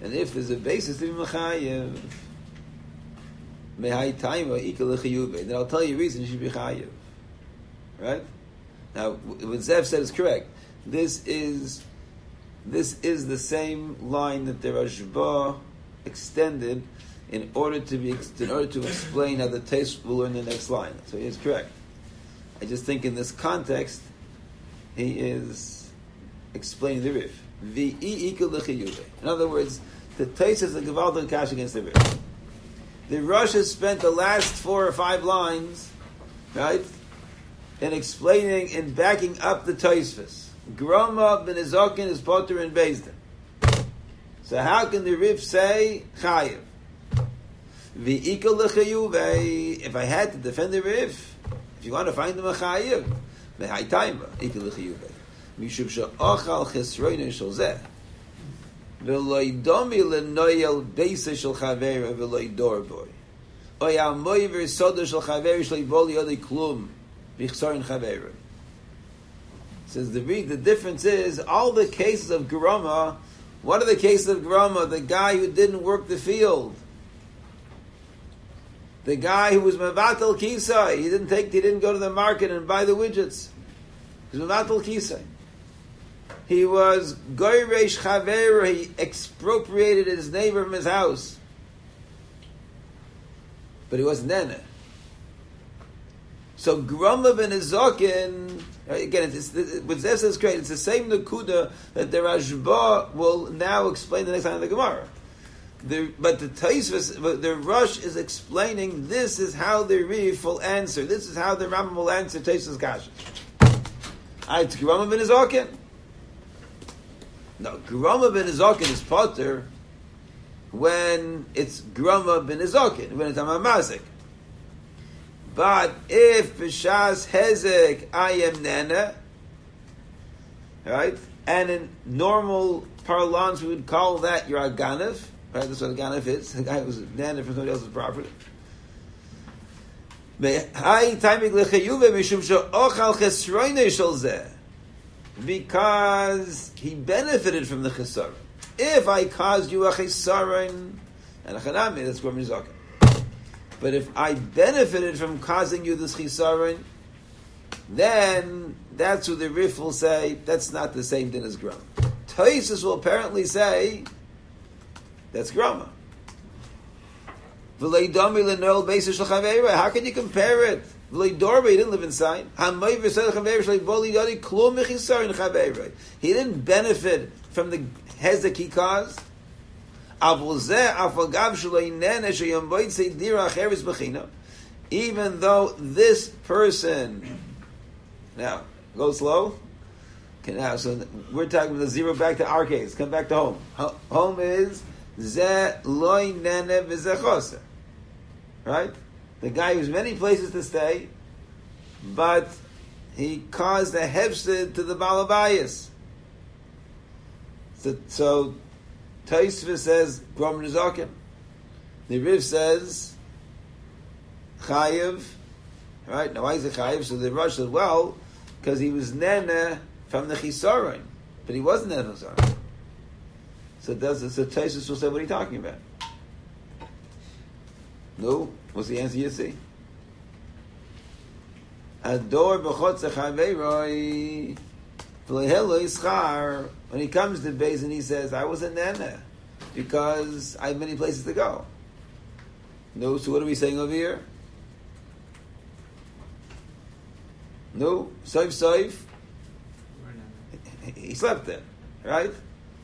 And if there's a basis to be mechayev, mehai taima ikal lechiyuve, then I'll tell you a reason you should be chayev. Right? Now, what Zev said is correct. This is this is the same line that the Rashba extended in order to be in order to explain how the taste will learn the next line. So he is correct. I just think in this context, he is explaining the Rif. V'i ikal lechiyuve. In other words, the taste is the Gevaldik Kash against the Rif. The Rosh has spent the last four or five lines, right, in explaining and backing up the Tosfos. Groma ben Izokin is potter and Bezdin. So how can the Rif say chayiv? V'ikal l'chayuve. If I had to defend the Rif, if you want to find them a chayiv, v'hai taima ikal l'chayuve. Mishum she'ochal chesroinu shel zeh. V'loi domi l'noyel beisa shel chavera v'loi dor boy. Oy amoy v'soda shel chavera shel boli yodei klum v'chsorin chavera. Says the the difference is all the cases of Gerama. What are the cases of Gerama? The guy who didn't work the field, the guy who was mevatel kisai. He didn't take. He didn't go to the market and buy the widgets. He was mevatel kisai. He was goyresh chaver. He expropriated his neighbor from his house, but he wasn't nene. So Gerama ben Izokin. Again, it's, it's, what Zev says is great. It's the same Nakuda that the Rashba will now explain the next line of the Gemara. The, but the Tosfos, the Rosh is explaining this is how the Rif will answer. This is how the Rambam will answer Tosfos Kasha. Alright, Gerama ben Izokin. No, Gerama ben Izokin is potter when it's Gerama ben Izokin, when it's Amamazik. But if B'shas Hezek I am Nana, right? And in normal parlance we would call that your Aganav, right? That's what a Aganav is. The guy who was Nana from somebody else's property. Because he benefited from the Chesaron. If I caused you a Chesaron, and a Chanami, that's Grom Nizakin. But if I benefited from causing you this chisaron, then that's what the Rif will say, that's not the same thing as Grama. Tosfos will apparently say, that's Grama. How can you compare it? He didn't live inside. He didn't benefit from the hezek he caused. Even though this person, now go slow. Okay, now so we're talking about the zero back to our case. Come back to home. Home is ze loy nene v'zechose, right? The guy who's many places to stay, but he caused a hefsed to the balabayas. So. so Tosfos says Grom Nizakin. The Rif says Chayiv. Right? Now why is it Chayiv? So the Rosh said, well, because he was Nene from the Chisaron. But he wasn't Nene from the Chisaron. So does so Tosfos will say, what are you talking about? No? What's the answer you see? Ador b'chotze chaveroi. When he comes to Beis and he says, I was a nana because I have many places to go. No, so what are we saying over here? No, soif soif. He slept there, right?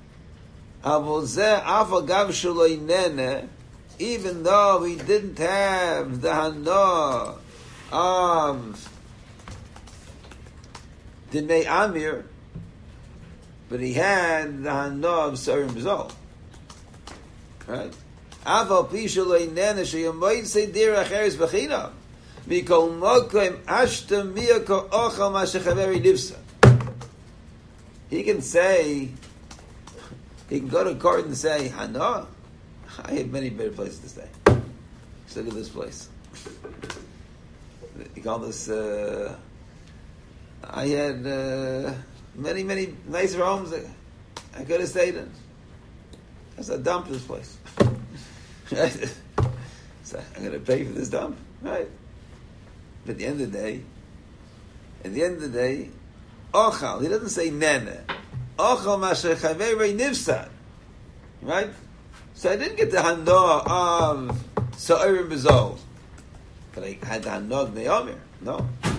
Even though he didn't have the hana of the Mei Amir, but he had the hana of Sarim B'zol. Right? Aval pishalei nene sheyamoid seidir acheres b'china mikol mokim ashta miyako ochal mashachaveri nifsa. He can say, he can go to court and say, hana, I have many better places to stay. Just look at this place. You call this, uh, I had uh, many, many nicer homes that I could have stayed in. There's a dump in this place. Right? So I'm going to pay for this dump, right? But at the end of the day, at the end of the day, ochal. He doesn't say nene. Ochal masher chaverei nifsad. Right? So I didn't get the hanoah of Sa'orim B'Zol. But I had the hanoah of Me'omer. No. I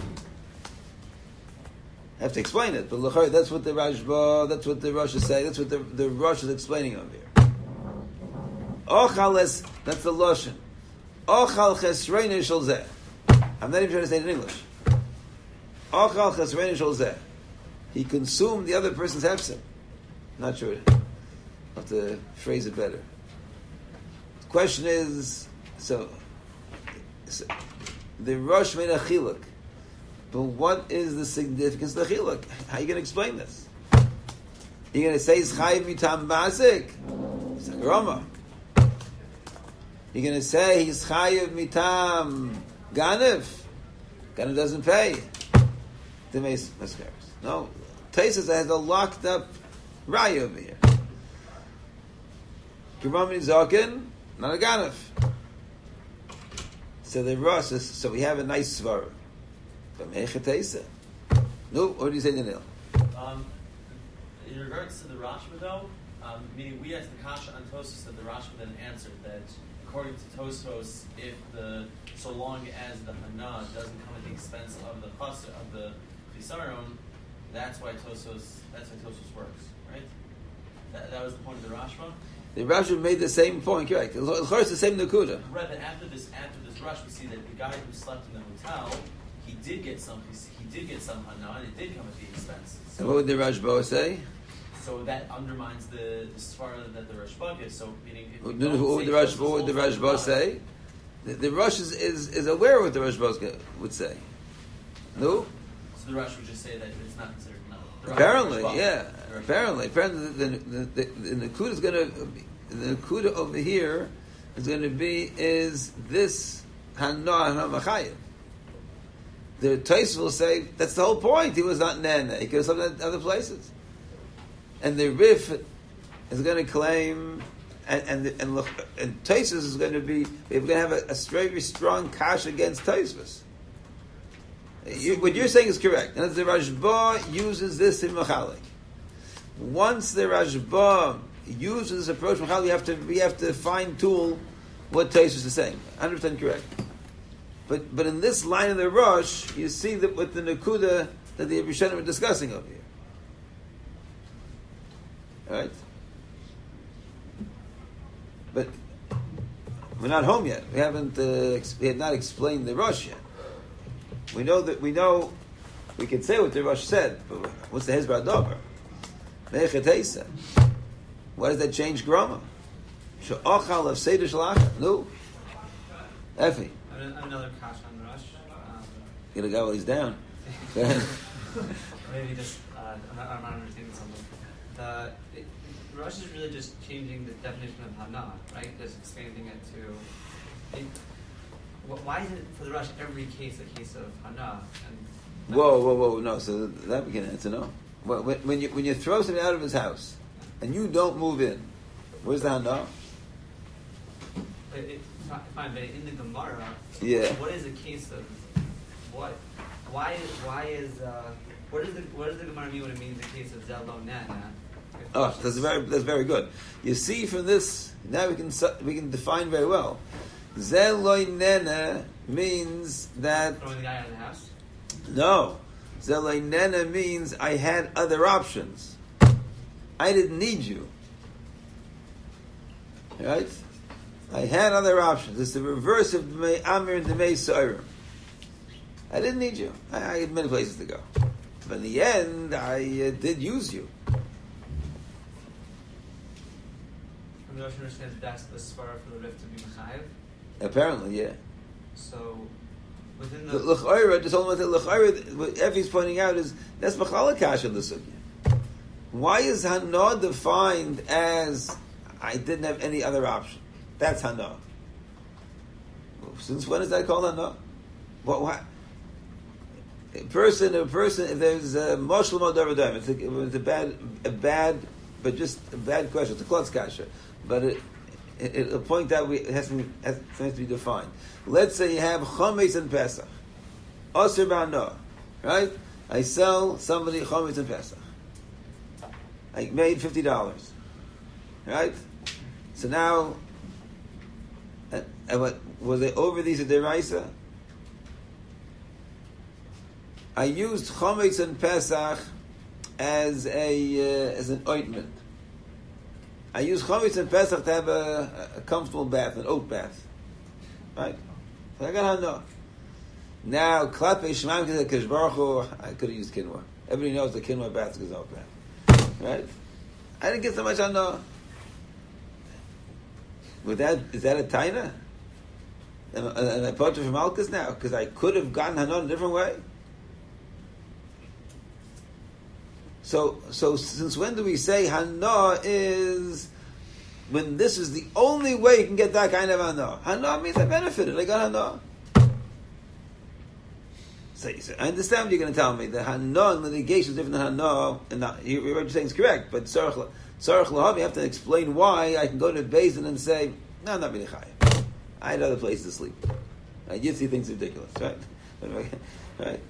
have to explain it. But l'chayr, that's what the Rashba, that's what the Rosh is saying, that's what the, the Rosh is explaining over here. Ochal es, that's the Loshen. Ochal chesreinu shel zeh. I'm not even trying to say it in English. Ochal chesreinu shel zeh. He consumed the other person's hefsek. Not sure. I'll have to phrase it better. The question is, so, so the Rosh made a chiluk. But what is the significance of the chiluk? How are you going to explain this? You're going to say it's chayiv mitam basik? It's a groma. You're going to say he's chayiv mitam ganev? Ganev doesn't pay. The mace mascaras. No. Taisus has a locked up raya over here. Gemara Zaken, not a ganev. So the Rosh is, so we have a nice svara. But Mecha Taisa. No, what do you say, Daniel? Um, in regards to the Rashba, though, um, meaning we asked the Kasha on Tosfos that the Rashba then answered that according to Tosfos, if the so long as the Hana doesn't come at the expense of the Chas of the Chisaron, that's why Tosfos that's why Tosfos works, right? That, that was the point of the Rashba. The Rashba made the same point, correct? It's the same Nakuda. Right, but after this, after this rush, we see that the guy who slept in the hotel, he did get some. He did get some hana, and it did come at the expense. So, and what would the Rashba say? So that undermines the the svara that the Rashba gives. So meaning, if What you don't would the say Rashba, what would the also Rashba not, say? The, the Rosh is, is, is aware of what the Rashba would say. No? So the Rush would just say that it's not considered hana. The Rush- Apparently, Rashba. yeah. The Rashba. Apparently, apparently, the the the, the, the Nakuda is going to the Nakuda over here is going to be is this hana hana machayev. The Tais will say that's the whole point. He was not nana. He could have slept at other places. And the Rif is going to claim, and and and, and, and Taisus is going to be. We're going to have a, a very strong kash against Taisus. You, what you're saying is correct. And the Rashba uses this in Machalik. Once the Rashba uses this approach, Machalik, we have to we have to fine tool what Taisus is saying. one hundred percent correct. But but in this line of the Rosh, you see that with the Nakuda that the Rishonim were discussing over here. All right? But we're not home yet. We haven't. Uh, ex- we have not explained the Rosh yet. We know that we know. We can say what the Rosh said, but what's the Hezbollah Dover? Me'echet Heisa. Why does that change Grama? She'ochal of Seder Shalach? No. Effie. Another kash on Rush. Um, Get a guy while he's down. maybe just uh, I'm, not, I'm not understanding something. The it, Rush is really just changing the definition of hana, right? Just expanding it to. It, wh- why is it for the Rush every case a case of hana? And Whoa, whoa, whoa! No, so that we can answer. No. When, when you when you throw somebody out of his house and you don't move in, where's the hana? It, it, fine, but in the Gemara, Yeah. what is a case of what? Why? Why is uh, what is the what does the Gemara mean when it means a case of zelo nana? Oh, that's very that's very good. You see from this now we can su- we can define very well. Zeloi nena means that Throwing the guy out of the house. no. Zeloi nena means I had other options. I didn't need you. Right? I had other options. It's the reverse of Dmei Amir and Dmei Sa'arim. I didn't need you. I, I had many places to go. But in the end, I uh, did use you. And the Rosh understands that's the svara for the Rif to be Machayev. Apparently, yeah. So within the, The L'chayra, just hold on to L'chayra, what Effie's pointing out is, that's Machalakash in the Sugya. Why is Hana defined as, I didn't have any other option? That's Hana. Since when is that called Hana? What, what? A person, a person, if there's a Moshel Modaradam, it's a, it's a bad, a bad, but just a bad question. It's a klotz kasha. but it, it, it'll point out we, it has to be, has, has to be defined. Let's say you have Chometz and Pesach. Osir ba'ano, right? I sell somebody Chometz and Pesach. I made fifty dollars, right? So now, and, and what, was it over these at Deraisa? I used Chometz and Pesach as a uh, as an ointment. I use Chometz and Pesach to have a, a comfortable bath, an oat bath, right? So I got Hana. Now, Klape Shemaim Kedesh Baruch Hu, I could have used Kinwa. Everybody knows the Kinwa bath is oat bath, right? I didn't get so much Hana. With that, is that a taina? And, and I put it from Malkus now because I could have gotten Hana in a different way. So, so since when do we say Hana is when this is the only way you can get that kind of Hana? Hana means I benefited. I got Hana. So, so I understand what you're going to tell me. The Hana and litigation is different than Hana, and not, you, what you're saying is correct. But Tzarech Lahav, you have to explain why I can go to Beis Din and say, no, I'm not really chayav. I had other places to sleep. Right? Yitzi thinks it's ridiculous, right? Right.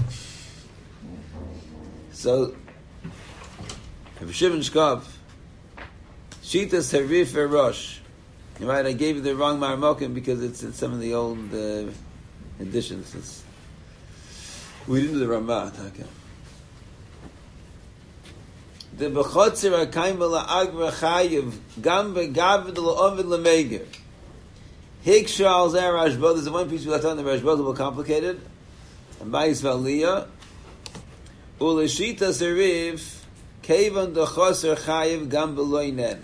So. Shimon Shkov, Shitas Harif Rosh. Right, I gave you the wrong Marmokim because it's in some of the old uh, editions. It's, we didn't do the Ramah. Okay. The Bechotzer Akaim La'agra Chayiv Gam Begavid La'ovid L'Meger. Hikshal Zer Rashba. There's one piece we left on the Rashba, a little complicated. And Bayis Valiyah. Uleshitas Harif. Kevan de Choser Chayiv Gam Beloy Nene.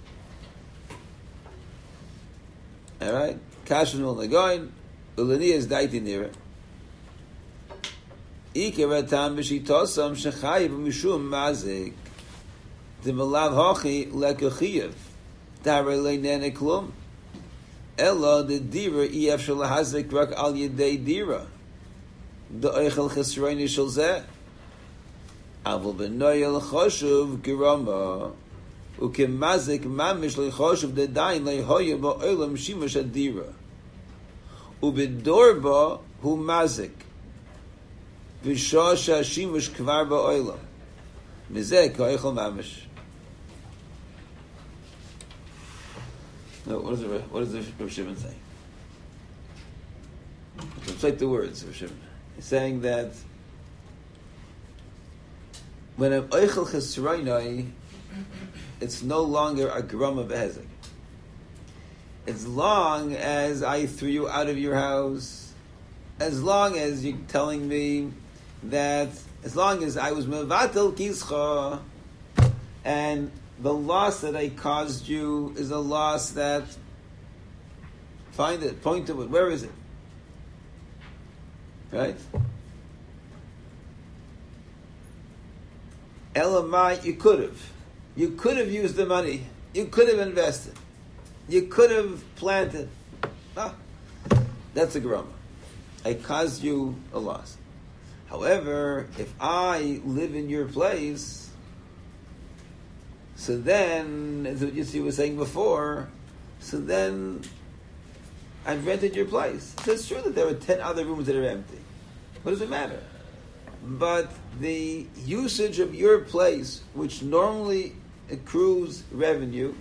All right. Kashan ul Nagoin. Ulani is daiti nira. Ike Ratam B'shitosam Shechayiv Mishum Mazik. The Malav Hochi Lekuchiyev. Dare Loy Nene Klum. Elo the Dira Ef Shel Hazik Rak Al Yedei Dira. The Eichel Chesroini Shel Zeh. Avol benoyel choshuv gerama ukemazik mamish lechoshuv dedayin lehoya ba'olam shimush adira ubedorba hu mazik v'shosha shimush kvar ba'olam mizeh ka'echol mamish. No, what does the what does the Rav Shimon say? Translate the words, Rav Shimon. He's saying that when I'm oichel chesroinai, it's no longer a grama behezek. As long as I threw you out of your house, as long as you're telling me that, as long as I was mevatel kischa, and the loss that I caused you is a loss that, find it, point to it, where is it? Right? Elamai, you could have. You could have used the money. You could have invested. You could have planted. Ah, that's a grama. I caused you a loss. However, if I live in your place, so then, as what you were saying before, so then I've rented your place. So it's true that there are ten other rooms that are empty. What does it matter? But the usage of your place, which normally accrues revenue,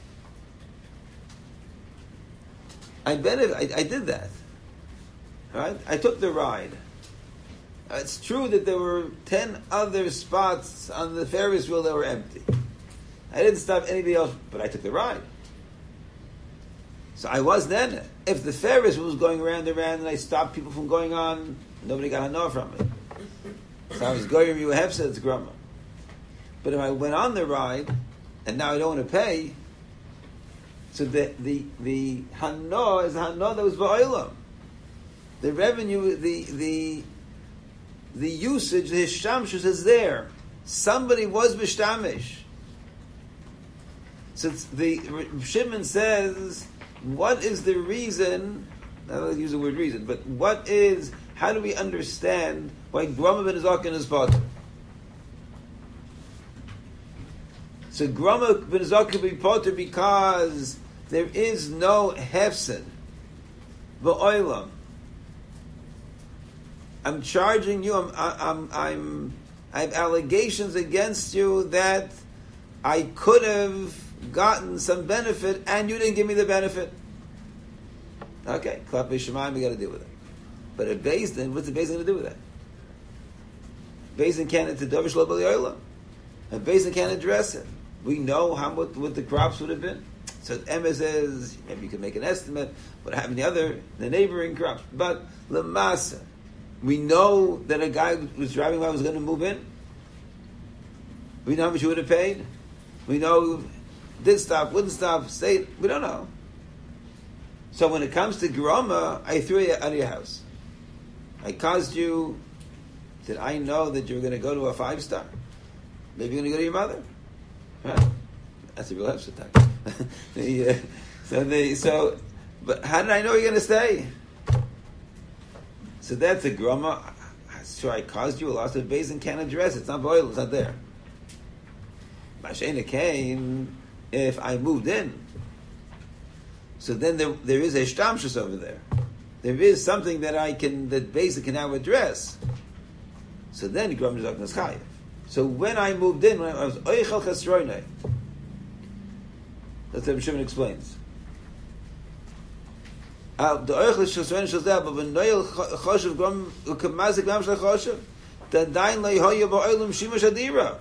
I benefit. I, I did that. Right? I took the ride. It's true that there were ten other spots on the Ferris wheel that were empty. I didn't stop anybody else, but I took the ride. So I was then. If the Ferris wheel was going around and around and I stopped people from going on, nobody got a no from it. So I was going you have said it's grama. But if I went on the ride and now I don't want to pay, so the the the hana is hana that was ba'olam. The revenue, the the the usage, the hishamshus is there. Somebody was b'shtamish. So it's the Shimon says, what is the reason? I don't use the word reason, but what is? How do we understand why Grama ben Zaken is potter? So grama b'nezak could be potter because there is no hefsid b'olam. I'm charging you. I'm, I'm, I'm, I have allegations against you that I could have gotten some benefit and you didn't give me the benefit. Okay, Klape Shemayim, we got to deal with it. But a Beis Din, what's the Beis Din going to do with that? Beis Din can't to Dovish Lo B'Yoyla. A Beis Din can't address it. We know how what, what the crops would have been. So Emma says maybe you can make an estimate what happened the other the neighboring crops. But Lamasa, we know that a guy who was driving while was going to move in. We know how much he would have paid. We know did stop, wouldn't stop, stayed. We don't know. So when it comes to Groma, I threw you out of your house. I caused you. Did I know that you were going to go to a five star? Maybe you're going to go to your mother. Right? That's a real hefsed attack. the, uh, so the so, but how did I know you're going to stay? So that's a Groma. Sure, I caused you a loss of base and can't address it. It's not boiled. It's not there. Mashena came if I moved in. So then there, there is a shtamshus over there. There is something that I can, that basic can now address. So then Grom Zak Naschayev. So when I moved in, when I was Oichel Chesroinei, that's what Shimon explains. The Oichel Chesroinei shall say, but when Noel Choshev Grom Ukamazik Grom Shal Choshev, then Dain Lei Hoya Ba'olim Shimash Adira.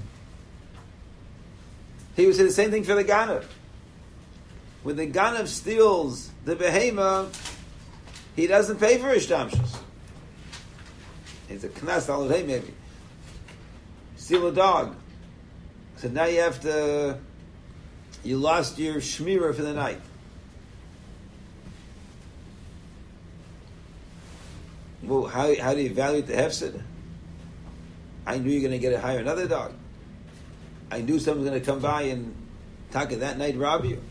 He would say the same thing for the Ganav. When the Ganav steals the behema, he doesn't pay for his shtamshus. It's a knas al hey maybe. Steal a dog. So now you have to, you lost your shmira for the night. Well, how, how do you evaluate the hefsid? I knew you were going to get to hire another dog. I knew someone was going to come by and taka that night rob you.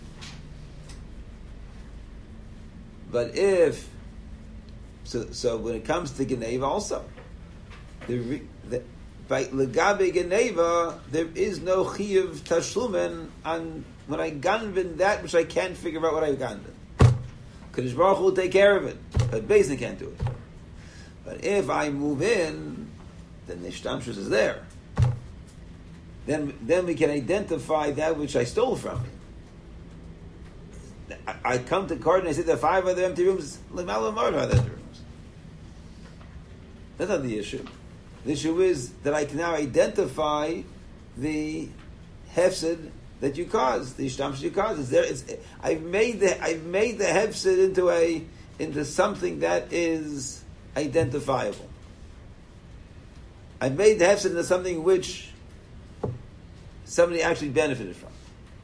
But if so, so when it comes to Geneva also, the, the, by legabe Geneva there is no chiyuv tashlumen on when I ganvin that which I can't figure out what I ganvin. Kadosh Baruch Hu will take care of it, but Beis Din can't do it. But if I move in, then the shtamshus is there. Then, then we can identify that which I stole from you. I, I come to court and I say there are five other empty rooms. That's not the issue. The issue is that I can now identify the hefsid that you caused, the shtamsh you caused. It's there. It's, I've made the I've made the hefsid into a into something that is identifiable. I've made the hefsid into something which somebody actually benefited from.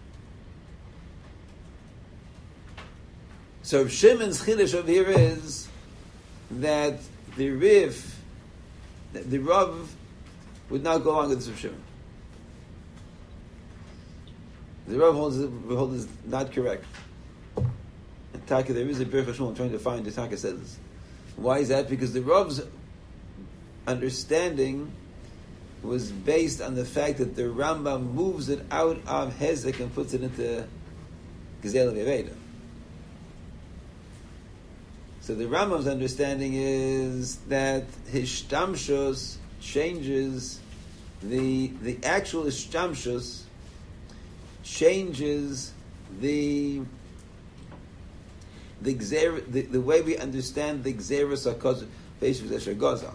So Shimon's chiddush over here is that the Riv, the Rav, would not go along with this of Shimon. The Rav holds it, holds is not correct. And Taka, there is a Birch HaShmuel I'm trying to find. The Taka says, why is that? Because the Rav's understanding was based on the fact that the Rambam moves it out of Hezek and puts it into Gezel V'Aveda. So the Rambam's understanding is that his shtamshus changes the the actual shtamshus changes the the, gzer, the the way we understand the gzeres hakos basically the shagozah.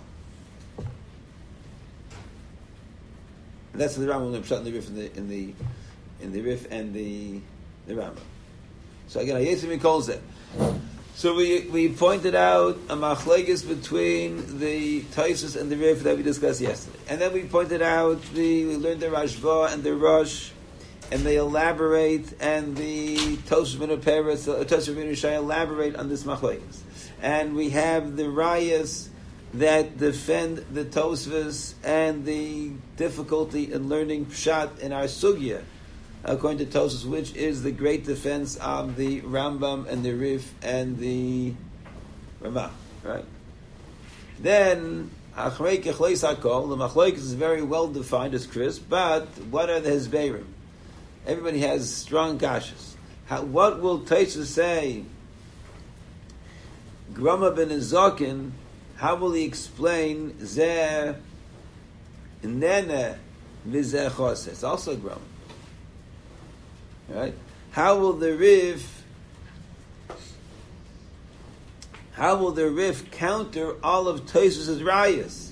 That's the Rambam in the Rif in the in the in the Rif and the the Rambam. So again, Yesim calls it. So we we pointed out a machlekes between the Taisus and the Rif that we discussed yesterday, and then we pointed out the we learned the Rashba and the Rosh, and they elaborate, and the Tosfos ben Peretz, the Tosfos ben Shai elaborate on this machlekes, and we have the Rayas that defend the Tosfos and the difficulty in learning Pshat in our Sugya, according to Tosfos, which is the great defense of the Rambam and the Rif and the Ramah, right? Then, Achrei Kechleis HaKol, the Machlokes is very well defined as Chris, but what are the Hezberim? Everybody has strong kashas. How, what will Tosfos say? Grama ben Azokin, how will he explain Zeh Nene V'Zeh Choseh? It's also Grama. Right? How will the Riv How will the Riv counter all of Tosfos' rayas?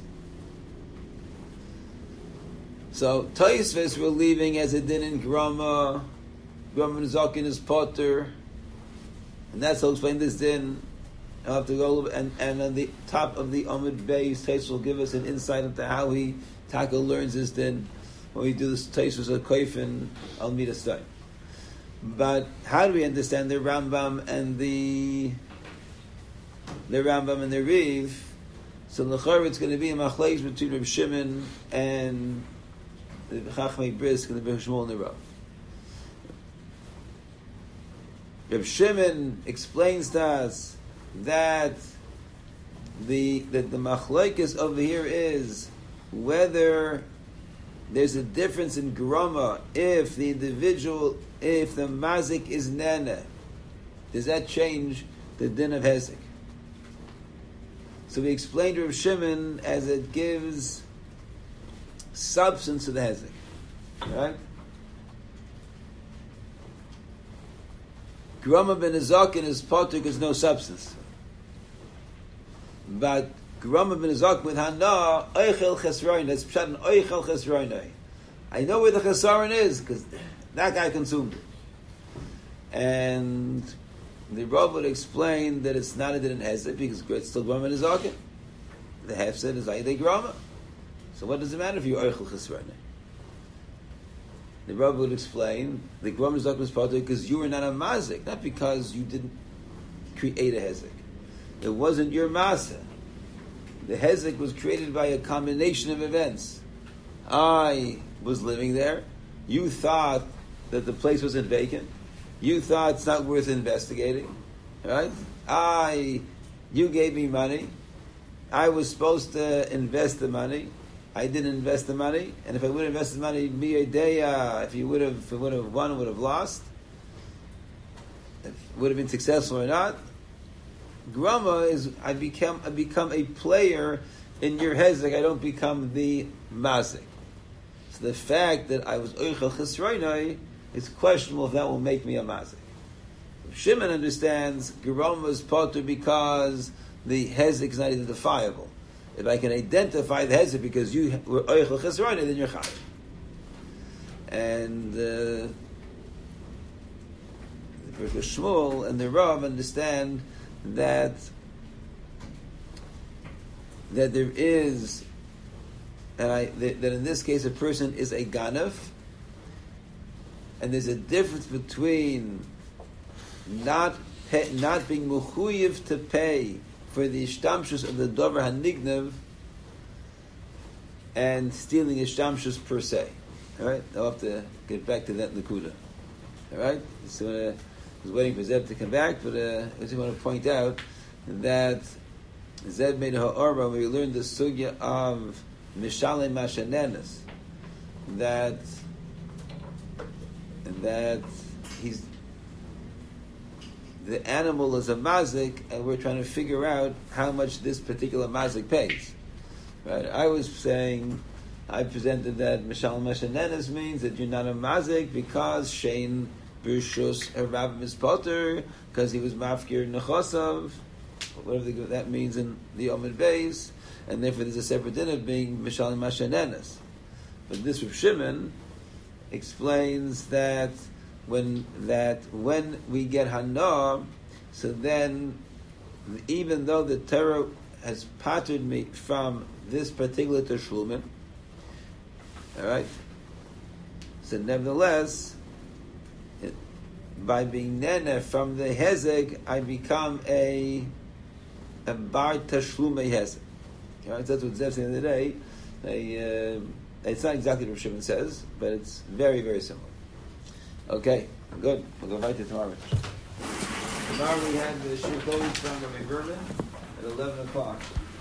So Tosfos we're leaving as it did in Grama. Grama ben Azokin is Potter, and that's how I'll explain this din. I'll have to go a little bit, and, and on the top of the Amud Beis, Tosfos will give us an insight into how he Taka learns this din when we do this Tosfos of Koifin Al Midas time. But how do we understand the Rambam and the the Rambam and the Riv? So l'chor it's going to be a machlekes between Reb Shimon and the Chachmei Brisk and the Reb Shmuel and the Rav. Reb Shimon explains to us that the that the machlekes over here is whether there's a difference in grama if the individual, if the mazik is nene, does that change the din of hezek? So we explained Reb Shimon as it gives substance to the hezek, right? Grama ben Azokin is potter because no substance. But Grama ben Azokin with Hana, Oichel Chesroin, that's Pshat an Oichel Chesroin. I know where the Chesaron is because that guy consumed it. And the Rav would explain that it's not a din in Hezek because it's still Grama ben Azokin. The Hefset is Aydei Grama. So what does it matter if you're Oichel Chesroin? The Rav would explain the Grama ben Azokin was potter because you were not a mazik, not because you didn't create a Hezek. It wasn't your masa. The hezek was created by a combination of events. I was living there. You thought that the place wasn't vacant. You thought it's not worth investigating. Right? I, you gave me money. I was supposed to invest the money. I didn't invest the money. And if I would have invested the money, me a day, uh, if you would have, if it would have won, would have lost. If it would have been successful or not. Grama is I become I become a player in your hezek. I don't become the mazik. So the fact that I was oichel chesroinai is questionable if that will make me a mazik. Shimon understands Grama is potter because the hezek is not identifiable. If I can identify the hezek because you were oichel chesroinai, then you're chayav. And uh, the Shmuel and the Rav understand that that there is, and I that, that in this case a person is a ganav, and there's a difference between not pay, not being mechuyev to pay for the ishtamshus of the dover hanignav and stealing ishtamshus per se. All right, I'll have to get back to that nakuda. All right, so. Uh, I was waiting for Zeb to come back, but uh, I just want to point out that Zeb made a ha'orba when we learned the sugya of Mishalem Mashanenas, that that he's the animal is a mazik, and we're trying to figure out how much this particular mazik pays. Right? I was saying, I presented that Mishalem Mashanenas means that you're not a mazik because Shane Birshus Harav Mispotter, because he was mafkir nechosav, whatever the, that means in the Amud Beis, and therefore there's a separate din of being Mishalim Mashanenas. But this Reb Shimon explains that when that when we get Hana, so then even though the Torah has pattered me from this particular Tashlumin, all right, so nevertheless, by being nene from the hezek, I become a a bar tashlumei hezek. Right? That's what Zev said the other day. They, uh, it's not exactly what Shimon says, but it's very, very similar. Okay, good. We'll go right to tomorrow. Tomorrow we have the Shir Kodesh from Rabbi Berman at eleven o'clock.